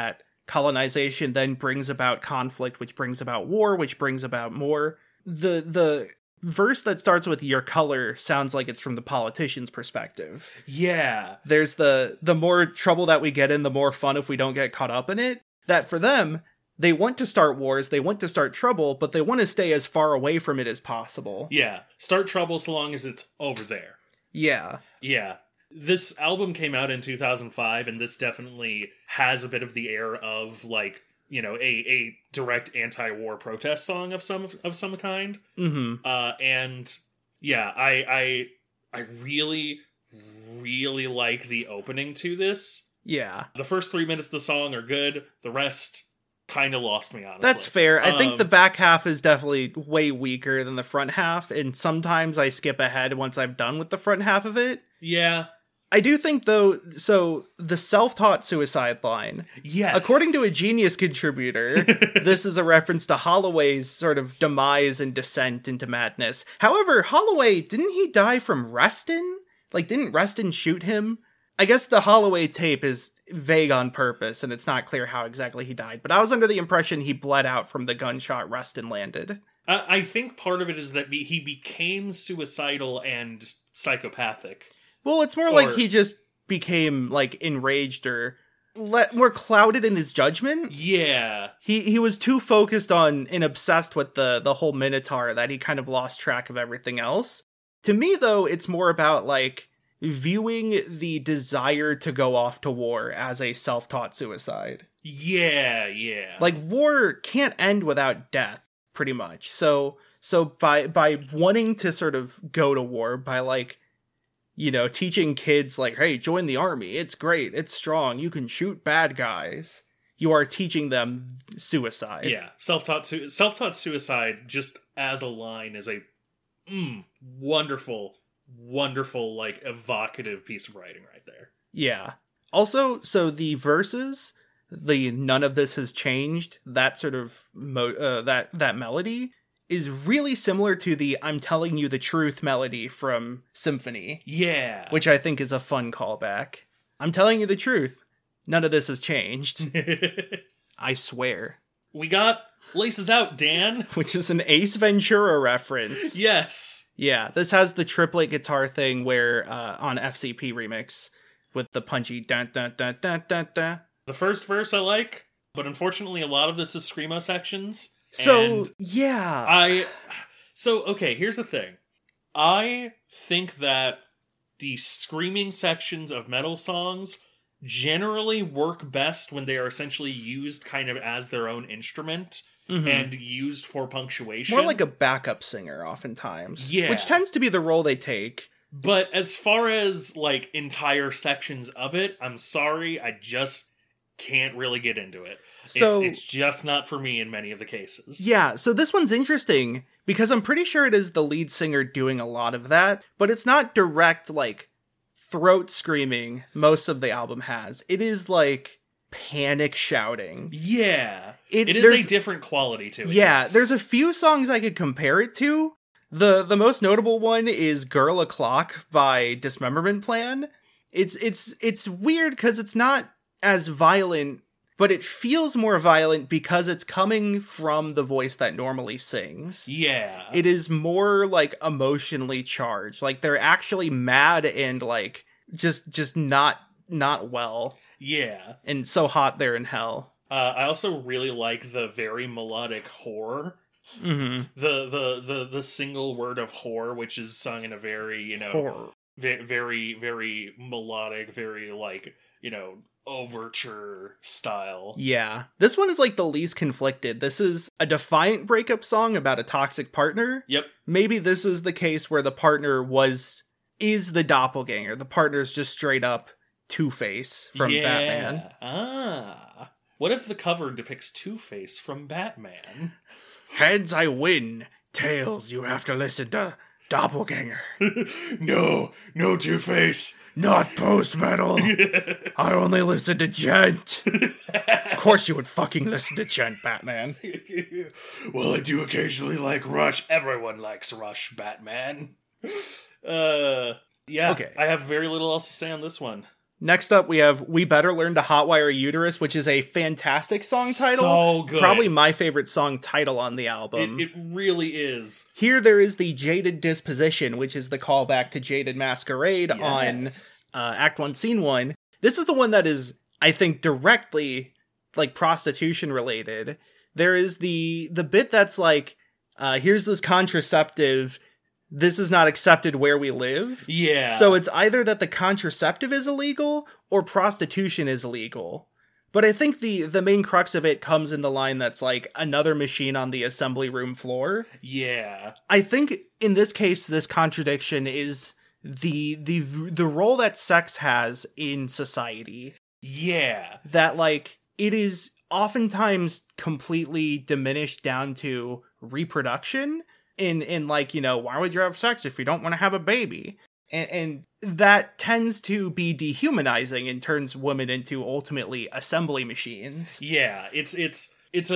colonization then brings about conflict, which brings about war, which brings about more. The verse that starts with "your color" sounds like it's from the politician's perspective. Yeah. There's the more trouble that we get in, the more fun if we don't get caught up in it. That for them, they want to start wars, they want to start trouble, but they want to stay as far away from it as possible. Yeah. Start trouble so long as it's over there. Yeah. Yeah. This album came out in 2005, and this definitely has a bit of the air of, like, you know, a direct anti-war protest song of some kind. Mm-hmm. And yeah, I really, really like the opening to this. Yeah. The first 3 minutes of the song are good. The rest kind of lost me, honestly. That's fair. I think the back half is definitely way weaker than the front half, and sometimes I skip ahead once I'm done with the front half of it. Yeah. I do think, though, so the self-taught suicide line, yes, according to a Genius contributor, this is a reference to Holloway's sort of demise and descent into madness. However, Holloway, didn't he die from Reston? Like, didn't Reston shoot him? I guess the Holloway tape is vague on purpose, and it's not clear how exactly he died, but I was under the impression he bled out from the gunshot Reston landed. I think part of it is that he became suicidal and psychopathic. Well, it's more like he just became, like, enraged or more clouded in his judgment. Yeah. He was too focused on and obsessed with the whole Minotaur that he kind of lost track of everything else. To me, though, it's more about, like, viewing the desire to go off to war as a self-taught suicide. Yeah, yeah. Like, war can't end without death, pretty much. So by wanting to sort of go to war, by, like, you know, teaching kids, like, hey, join the army, it's great, it's strong, you can shoot bad guys, you are teaching them suicide. Yeah, self-taught suicide, just as a line, is a wonderful, like, evocative piece of writing right there. Yeah. Also, so the verses, the "none of this has changed," that sort of that melody is really similar to the "I'm telling you the truth" melody from Symphony. Yeah. Which I think is a fun callback. I'm telling you the truth. None of this has changed. I swear. We got Laces Out, Dan. Which is an Ace Ventura reference. Yes. Yeah, this has the triplet guitar thing where, on FCP Remix, with the punchy dun dun dun dun dun dun. The first verse I like, but unfortunately a lot of this is screamo sections. So, yeah. Okay, here's the thing. I think that the screaming sections of metal songs generally work best when they are essentially used kind of as their own instrument and used for punctuation. More like a backup singer, oftentimes. Yeah. Which tends to be the role they take. But as far as, like, entire sections of it, I'm sorry, I just can't really get into it. So, it's just not for me in many of the cases. Yeah, so this one's interesting because I'm pretty sure it is the lead singer doing a lot of that, but it's not direct, like, throat screaming most of the album has. It is, like, panic shouting. Yeah. It is a different quality to it. Yeah, yes. There's a few songs I could compare it to. The most notable one is Girl O'Clock by Dismemberment Plan. It's weird because it's not as violent, but it feels more violent because it's coming from the voice that normally sings. Yeah. It is more, like, emotionally charged. Like, they're actually mad and, like, just not well. Yeah. And so hot they're in hell. I also really like the very melodic whore. Mm-hmm. The single word of whore, which is sung in a very, you know, very, very melodic, very, like, you know, overture style. Yeah. This one is, like, the least conflicted. This is a defiant breakup song about a toxic partner. Yep. Maybe this is the case where the partner is the doppelganger. The partner's just straight up Two-Face from Batman. Ah. What if the cover depicts Two-Face from Batman? Heads, I win. Tails, you have to listen to Doppelganger. No Two-Face. Not post-metal. I only listen to Gent. Of course you would fucking listen to Gent, Batman. Well, I do occasionally like Rush. Everyone likes Rush, Batman. Yeah. Okay. I have very little else to say on this one. Next up, we have We Better Learn to Hotwire Uterus, which is a fantastic song title. So good. Probably my favorite song title on the album. It really is. Here there is the Jaded Disposition, which is the callback to Jaded Masquerade on Act 1, Scene 1. This is the one that is, I think, directly, like, prostitution related. There is the bit that's like, here's this contraceptive, this is not accepted where we live. Yeah. So it's either that the contraceptive is illegal or prostitution is illegal. But I think the main crux of it comes in the line that's like another machine on the assembly room floor. Yeah. I think in this case, this contradiction is the role that sex has in society. Yeah. That like it is oftentimes completely diminished down to reproduction. In like, you know, why would you have sex if you don't want to have a baby? And that tends to be dehumanizing and turns women into ultimately assembly machines. Yeah, the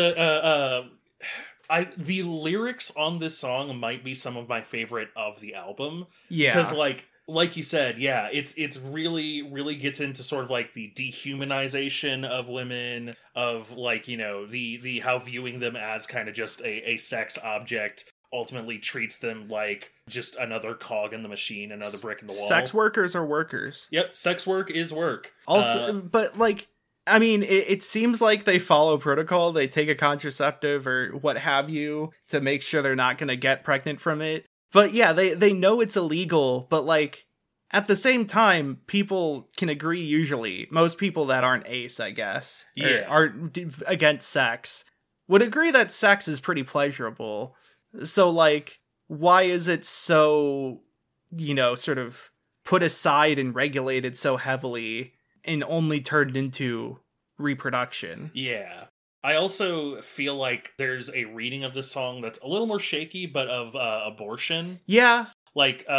lyrics on this song might be some of my favorite of the album. Yeah. Because like you said, yeah, it's really gets into sort of like the dehumanization of women, of like, you know, the how viewing them as kind of just a sex object ultimately treats them like just another cog in the machine, another brick in the wall. Sex workers are workers. Yep, sex work is work. Also, but like, I mean, it seems like they follow protocol. They take a contraceptive or what have you to make sure they're not going to get pregnant from it. But yeah, they know it's illegal, but like, at the same time, people can agree usually, most people that aren't ace, I guess, aren't against sex, would agree that sex is pretty pleasurable. So, like, why is it so, you know, sort of put aside and regulated so heavily and only turned into reproduction? Yeah. I also feel like there's a reading of this song that's a little more shaky, but of abortion. Yeah. Like,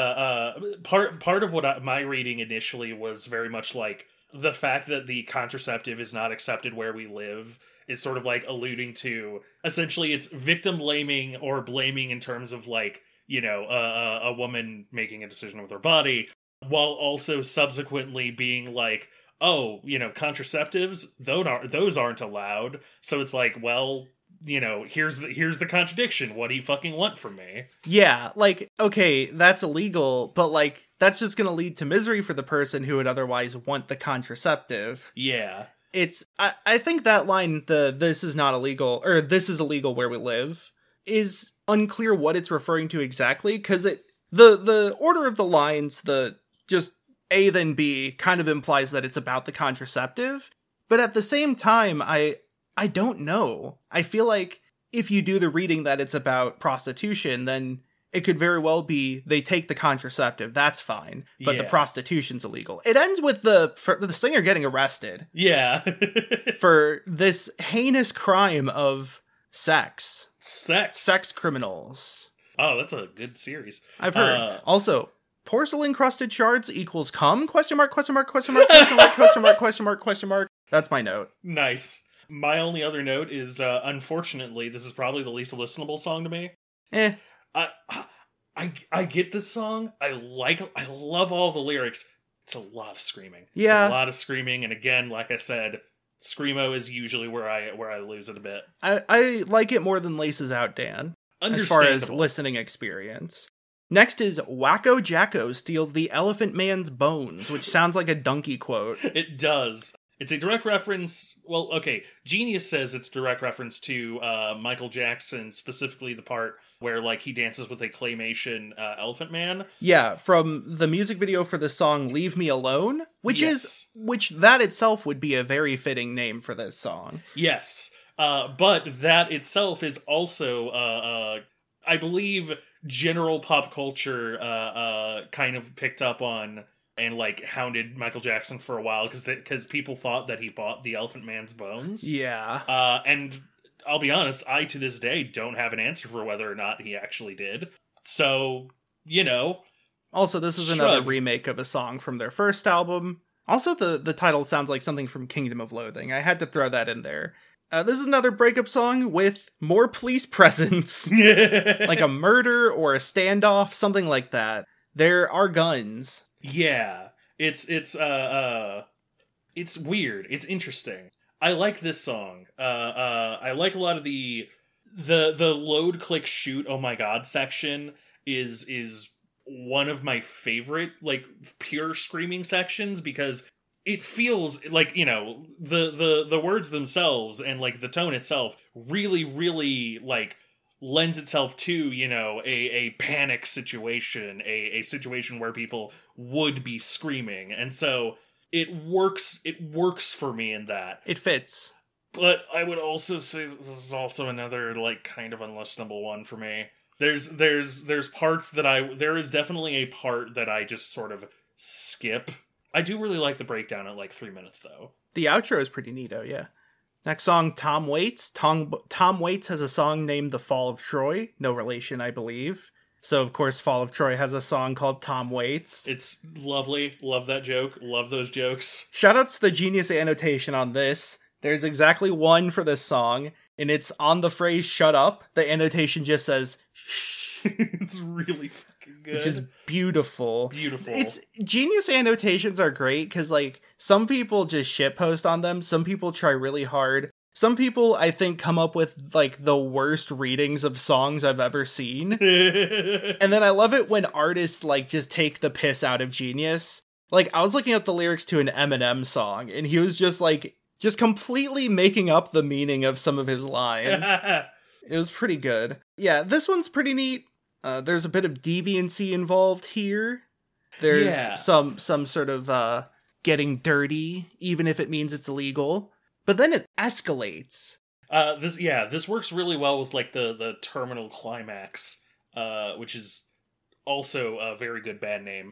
part of what my reading initially was very much like the fact that the contraceptive is not accepted where we live is sort of like alluding to, essentially it's victim blaming or blaming in terms of like, you know, a woman making a decision with her body, while also subsequently being like, oh, you know, contraceptives, those aren't allowed. So it's like, well, you know, here's the contradiction. What do you fucking want from me? Yeah, like, okay, that's illegal, but like, that's just gonna lead to misery for the person who would otherwise want the contraceptive. Yeah. I think that line, this is not illegal, or this is illegal where we live, is unclear what it's referring to exactly, because the order of the lines, the just A then B, kind of implies that it's about the contraceptive, but at the same time, I don't know. I feel like if you do the reading that it's about prostitution, then it could very well be they take the contraceptive, that's fine, but the prostitution's illegal. It ends with the singer getting arrested. Yeah. For this heinous crime of sex. Sex criminals. Oh, that's a good series. I've heard. Also, porcelain crusted shards equals cum? Question mark, question mark, question mark, question mark, question mark, question mark, question mark. That's my note. Nice. My only other note is, unfortunately, this is probably the least listenable song to me. I get this song. I love all the lyrics. It's a lot of screaming. Yeah. It's a lot of screaming, and again, like I said, screamo is usually where I lose it a bit. I like it more than Laces Out, Dan. As far as listening experience. Next is Wacko Jacko steals the Elephant Man's bones, which sounds like a donkey quote. It does. It's a direct reference. Well, okay, Genius says it's direct reference to Michael Jackson, specifically the part where like he dances with a claymation Elephant Man. Yeah, from the music video for the song "Leave Me Alone," which that itself would be a very fitting name for this song. Yes, but that itself is also, I believe, general pop culture kind of picked up on. And like hounded Michael Jackson for a while because people thought that he bought the Elephant Man's bones. Yeah. And I'll be honest, I to this day don't have an answer for whether or not he actually did. So, you know. Also, this is another remake of a song from their first album. Also, the title sounds like something from Kingdom of Loathing. I had to throw that in there. This is another breakup song with more police presence. Like a murder or a standoff, something like that. There are guns. Yeah, it's it's weird. It's interesting. I like this song. I like a lot of the load, click, shoot, oh my god section is one of my favorite, like, pure screaming sections, because it feels like, you know, the words themselves and, like, the tone itself really, really, like, lends itself to, you know, a panic situation, a situation where people would be screaming. And so it works for me in that. It fits. But I would also say this is also another, like, kind of unlistenable one for me. There's parts that there is definitely a part that I just sort of skip. I do really like the breakdown at like 3 minutes though. The outro is pretty neato, yeah. Next song, Tom Waits. Tom Waits has a song named The Fall of Troy. No relation, I believe. So, of course, Fall of Troy has a song called Tom Waits. It's lovely. Love that joke. Love those jokes. Shoutouts to the genius annotation on this. There's exactly one for this song, and it's on the phrase shut up. The annotation just says, shh. It's really fucking good. Which is beautiful. Beautiful. It's genius annotations are great, because, like, some people just shitpost on them. Some people try really hard. Some people, I think, come up with, like, the worst readings of songs I've ever seen. And then I love it when artists, like, just take the piss out of genius. Like, I was looking at the lyrics to an Eminem song, and he was just, like, just completely making up the meaning of some of his lines. It was pretty good. Yeah, this one's pretty neat. There's a bit of deviancy involved here. There's some sort of getting dirty, even if it means it's illegal. But then it escalates. This works really well with, like, the terminal climax, which is also a very good band name.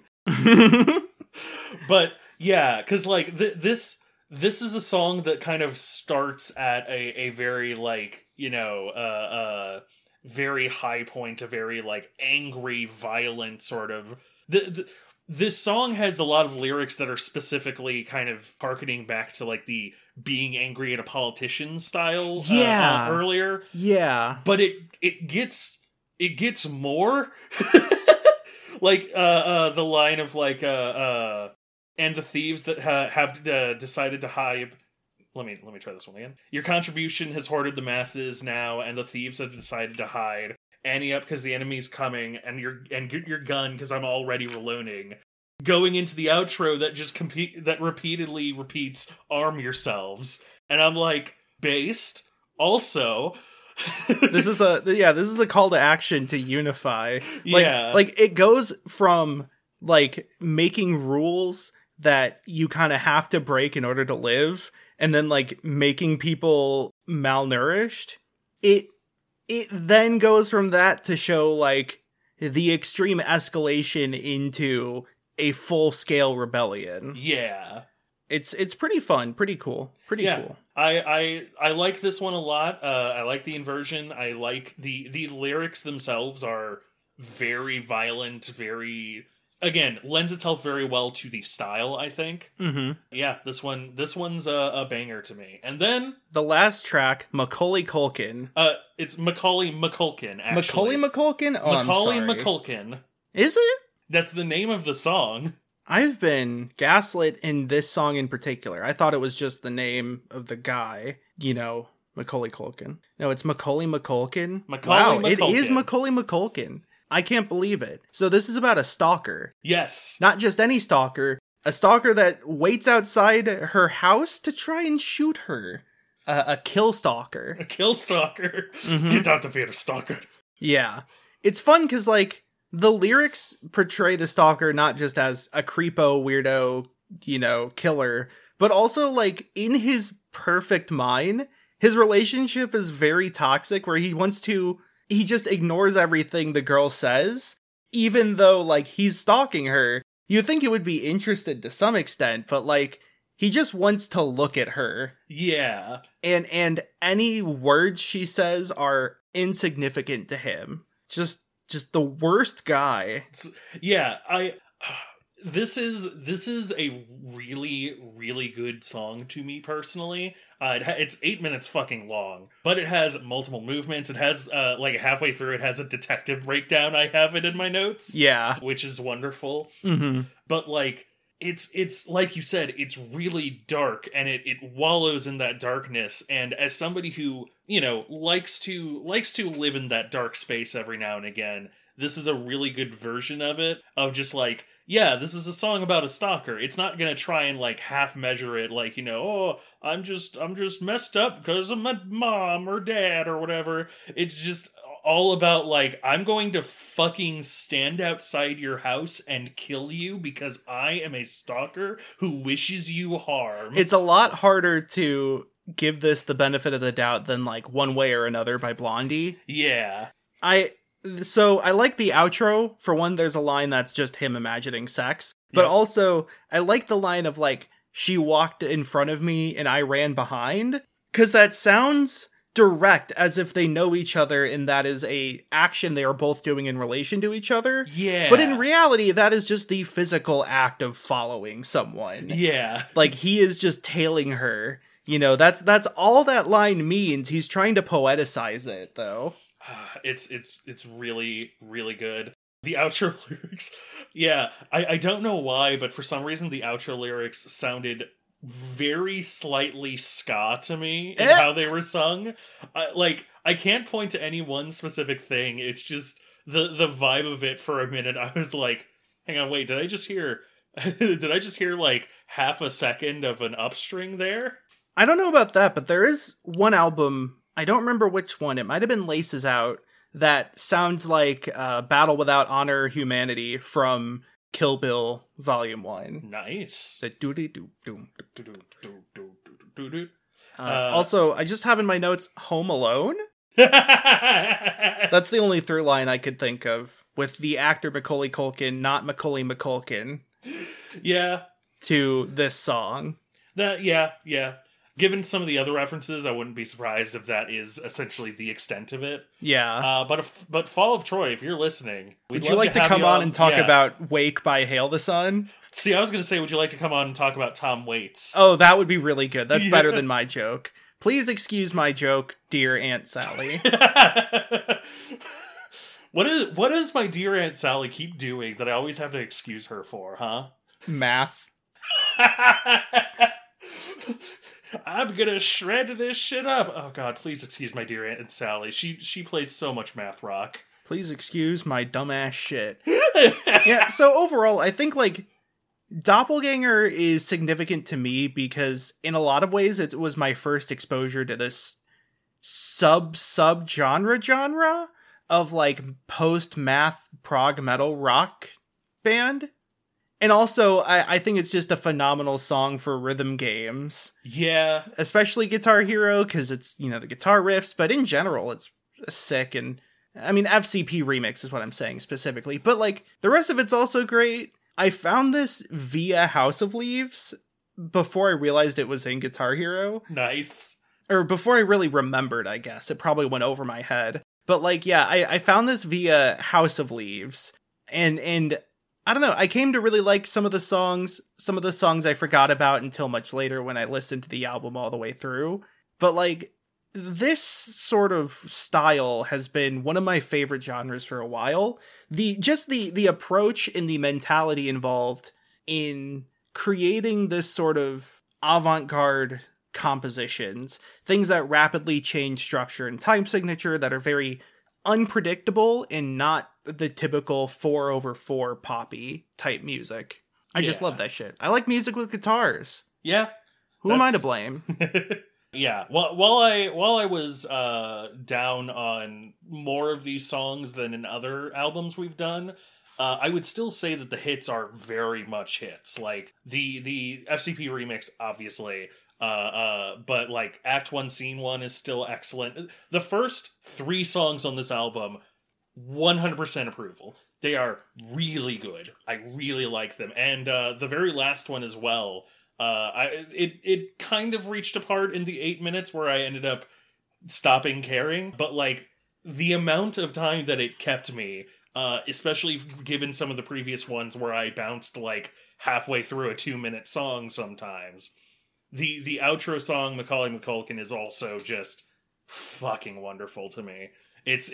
But yeah, because, like, this is a song that kind of starts at a very, like, you know, very high point, a very, like, angry, violent sort of... This song has a lot of lyrics that are specifically kind of harkening back to, like, the being angry at a politician style earlier. Yeah. But it gets more. Like, the line of, like, and the thieves that have decided to hide... Let me try this one again. Your contribution has hoarded the masses now, and the thieves have decided to hide. Ante up because the enemy's coming, and get your gun because I'm already reloading. Going into the outro that repeatedly repeats, arm yourselves. And I'm like, based. Also... this is a call to action to unify. Like it goes from, like, making rules that you kind of have to break in order to live, and then, like, making people malnourished. It then goes from that to show, like, the extreme escalation into a full-scale rebellion. Yeah. It's pretty fun, pretty cool. Cool. I like this one a lot. I like the inversion. I like the lyrics themselves are very violent, very... Again, lends itself very well to the style, I think. Mm-hmm. Yeah, this one's a banger to me. And then... the last track, Macaulay Culkin. It's Macaulay McCulkin, actually. Macaulay McCulkin? Oh, Macaulay I'm sorry. McCulkin. Is it? That's the name of the song. I've been gaslit in this song in particular. I thought it was just the name of the guy, you know, Macaulay Culkin. No, it's Macaulay McCulkin. McCulkin. It is Macaulay McCulkin. I can't believe it. So this is about a stalker. Yes. Not just any stalker. A stalker that waits outside her house to try and shoot her. A kill stalker. A kill stalker. Mm-hmm. Get out to be a stalker. Yeah. It's fun because, like, the lyrics portray the stalker not just as a creepo, weirdo, you know, killer, but also, like, in his perfect mind, his relationship is very toxic, where he just ignores everything the girl says, even though, like, he's stalking her. You'd think he would be interested to some extent, but, like, he just wants to look at her. Yeah. And any words she says are insignificant to him. Just the worst guy. Yeah, this is a really, really good song to me personally. It's 8 minutes fucking long, but it has multiple movements. It has, like, halfway through, it has a detective breakdown. I have it in my notes. Yeah. Which is wonderful. Mm-hmm. But, like, it's like you said, it's really dark, and it wallows in that darkness. And as somebody who, you know, likes to live in that dark space every now and again, this is a really good version of it, of just like, yeah, this is a song about a stalker. It's not gonna try and like half measure it, like, you know, oh, I'm just messed up because of my mom or dad or whatever. It's just all about like, I'm going to fucking stand outside your house and kill you because I am a stalker who wishes you harm. It's a lot harder to give this the benefit of the doubt than like One Way or Another by Blondie. Yeah. So I like the outro. For one, there's a line that's just him imagining sex. But Yep. also, I like the line of like, she walked in front of me and I ran behind. Because that sounds direct, as if they know each other and that is a action they are both doing in relation to each other. Yeah. But in reality, that is just the physical act of following someone. Yeah. Like, he is just tailing her. You know, that's all that line means. He's trying to poeticize it, though. It's really, really good. The outro lyrics, yeah, I don't know why, but for some reason the outro lyrics sounded very slightly ska to me in how they were sung. I can't point to any one specific thing. It's just the vibe of it. For a minute I was like, hang on, wait, did I just hear like half a second of an upstring there? I don't know about that, but there is one album, I don't remember which one, it might have been Laces Out, that sounds like Battle Without Honor Humanity from Kill Bill Volume 1. Nice. The doody-doo-doom. Also, I just have in my notes Home Alone. That's the only through line I could think of, with the actor Macaulay Culkin, not Macaulay McCulkin, Yeah. to this song. Yeah. Given some of the other references, I wouldn't be surprised if that is essentially the extent of it. Yeah. But Fall of Troy, if you're listening, would you like to come on and talk about Wake by Hail the Sun? See, I was going to say, would you like to come on and talk about Tom Waits? Oh, that would be really good. That's better than my joke. Please excuse my joke, dear Aunt Sally. What does my dear Aunt Sally keep doing that I always have to excuse her for, huh? Math. I'm gonna shred this shit up. Oh god, please excuse my dear Aunt Sally. She plays so much math rock. Please excuse my dumbass shit. Yeah, so overall, I think, like, Doppelganger is significant to me because in a lot of ways it was my first exposure to this sub-genre of, like, post-math prog metal rock band. And also, I think it's just a phenomenal song for rhythm games. Yeah. Especially Guitar Hero, because it's, you know, the guitar riffs, but in general, it's sick. And, I mean, FCP Remix is what I'm saying specifically. But, like, the rest of it's also great. I found this via House of Leaves before I realized it was in Guitar Hero. Nice. Or before I really remembered, I guess. It probably went over my head. But, like, yeah, I found this via House of Leaves. And I don't know, I came to really like some of the songs. Some of the songs I forgot about until much later when I listened to the album all the way through. But, like, this sort of style has been one of my favorite genres for a while. The approach and the mentality involved in creating this sort of avant-garde compositions, things that rapidly change structure and time signature, that are very unpredictable and not the typical 4/4 poppy type music. I just love that shit. I like music with guitars. Yeah. Who am I to blame? Yeah. While I was down on more of these songs than in other albums we've done, I would still say that the hits are very much hits. Like the FCP Remix, obviously. But like Act 1 Scene 1 is still excellent. The first 3 songs on this album, 100% approval. They are really good. I really like them. And the very last one as well, it kind of reached a part in the 8 minutes where I ended up stopping caring, but like the amount of time that it kept me, especially given some of the previous ones where I bounced like halfway through a 2-minute song sometimes. The outro song, Macaulay McCulkin, is also just fucking wonderful to me. It's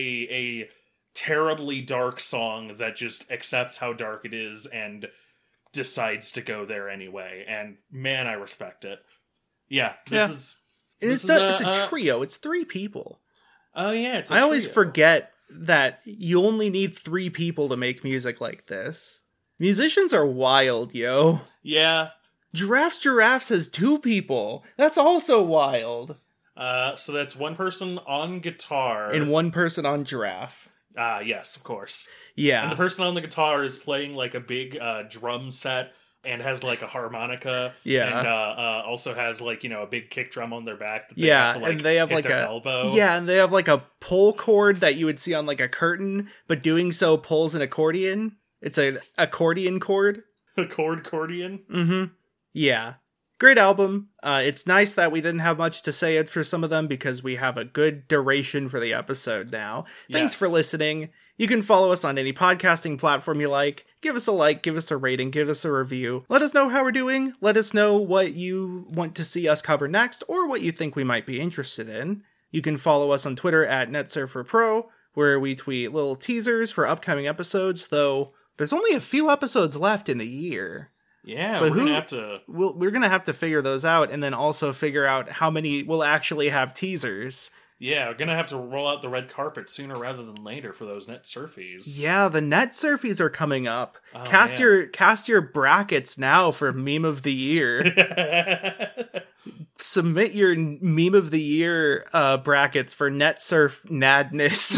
a terribly dark song that just accepts how dark it is and decides to go there anyway, and man, I respect it. Yeah, it's is a trio. It's 3 people. Oh yeah, it's a I always trio. forget that you only need 3 people to make music like this. Musicians are wild, yo. Yeah. Giraffes has 2 people. That's also wild. So that's 1 person on guitar. And 1 person on giraffe. Yes, of course. Yeah. And the person on the guitar is playing like a big drum set and has like a harmonica. Yeah. And also has like, a big kick drum on their back. That they Yeah, have to, and they have hit like their a elbow. Yeah, and they have like a pull cord that you would see on like a curtain, but doing so pulls an accordion. It's an accordion chord. Accordion. Mm-hmm. Yeah. Great album. It's nice that we didn't have much to say for some of them because we have a good duration for the episode now. Thanks Yes. for listening. You can follow us on any podcasting platform you like. Give us a like, give us a rating, give us a review. Let us know how we're doing. Let us know what you want to see us cover next or what you think we might be interested in. You can follow us on Twitter at NetSurferPro, where we tweet little teasers for upcoming episodes, though there's only a few episodes left in the year. Yeah, So we're gonna have to. We're going to have to figure those out and then also figure out how many will actually have teasers. Yeah, we're gonna have to roll out the red carpet sooner rather than later for those net surfies. Yeah, the net surfies are coming up. Oh, cast man. your brackets now for meme of the year. Submit your meme of the year brackets for net surf nadness.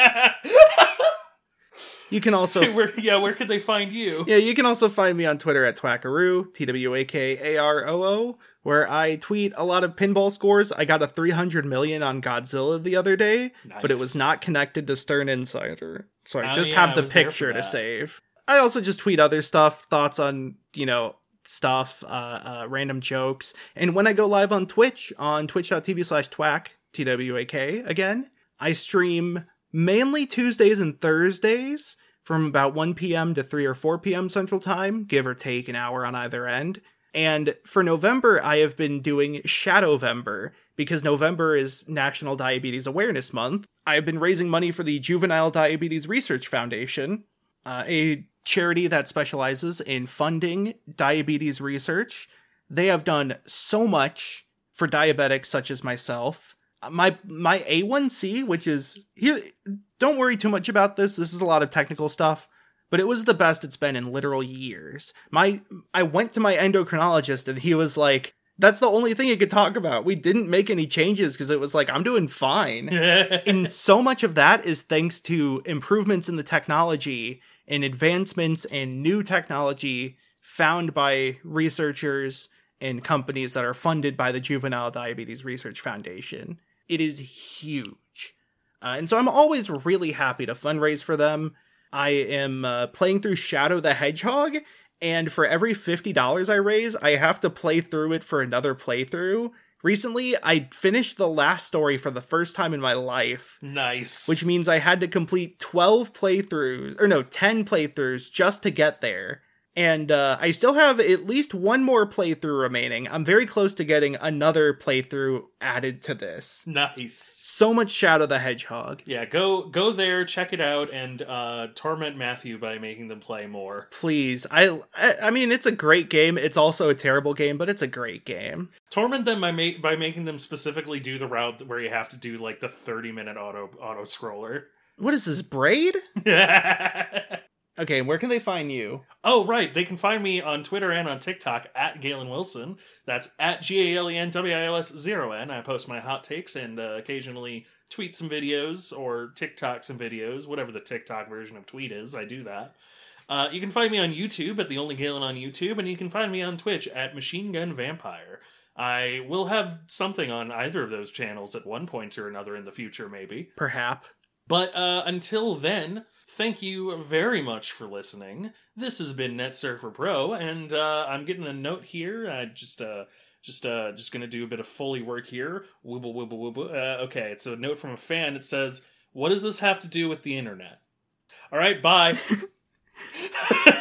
You can also where could they find you? Yeah, you can also find me on Twitter at Twackaroo, TWAKAROO, where I tweet a lot of pinball scores. I got a 300 million on Godzilla the other day, but it was Nice. not connected to Stern Insider. So I just yeah, have I the was there picture for to that. save. I also just tweet other stuff, thoughts on, stuff, random jokes. And when I go live on Twitch, on twitch.tv/twack, TWAK again, I stream mainly Tuesdays and Thursdays from about 1 p.m. to 3 or 4 p.m. Central Time, give or take an hour on either end. And for November, I have been doing Shadowvember, because November is National Diabetes Awareness Month. I have been raising money for the Juvenile Diabetes Research Foundation, a charity that specializes in funding diabetes research. They have done so much for diabetics such as myself. My A1C, which is here, don't worry too much about this. This is a lot of technical stuff, but it was the best it's been in literal years. I went to my endocrinologist and he was like, that's the only thing you could talk about. We didn't make any changes because it was like, I'm doing fine. And so much of that is thanks to improvements in the technology and advancements in new technology found by researchers and companies that are funded by the Juvenile Diabetes Research Foundation. It is huge. And so I'm always really happy to fundraise for them. I am playing through Shadow the Hedgehog, and for every $50 I raise, I have to play through it for another playthrough. Recently, I finished the last story for the first time in my life. Nice. Which means I had to complete 10 playthroughs just to get there. And I still have at least one more playthrough remaining. I'm very close to getting another playthrough added to this. Nice. So much Shadow the Hedgehog. Yeah, go there, check it out, and torment Matthew by making them play more. Please. I mean, it's a great game. It's also a terrible game, but it's a great game. Torment them by making them specifically do the route where you have to do like the 30-minute auto scroller. What is this, Braid? Okay, where can they find you? Oh, right. They can find me on Twitter and on TikTok at Galen Wilson. That's at GALENWILS0N. I post my hot takes and occasionally tweet some videos or TikTok some videos, whatever the TikTok version of tweet is. I do that. You can find me on YouTube at The Only Galen on YouTube, and you can find me on Twitch at Machine Gun Vampire. I will have something on either of those channels at one point or another in the future, maybe. Perhaps. But until then, thank you very much for listening. This has been NetSurfer Pro, and I'm getting a note here. Just gonna do a bit of Foley work here. Wibble, wibble, wibble. Okay, it's a note from a fan. It says, "What does this have to do with the internet?" All right, bye.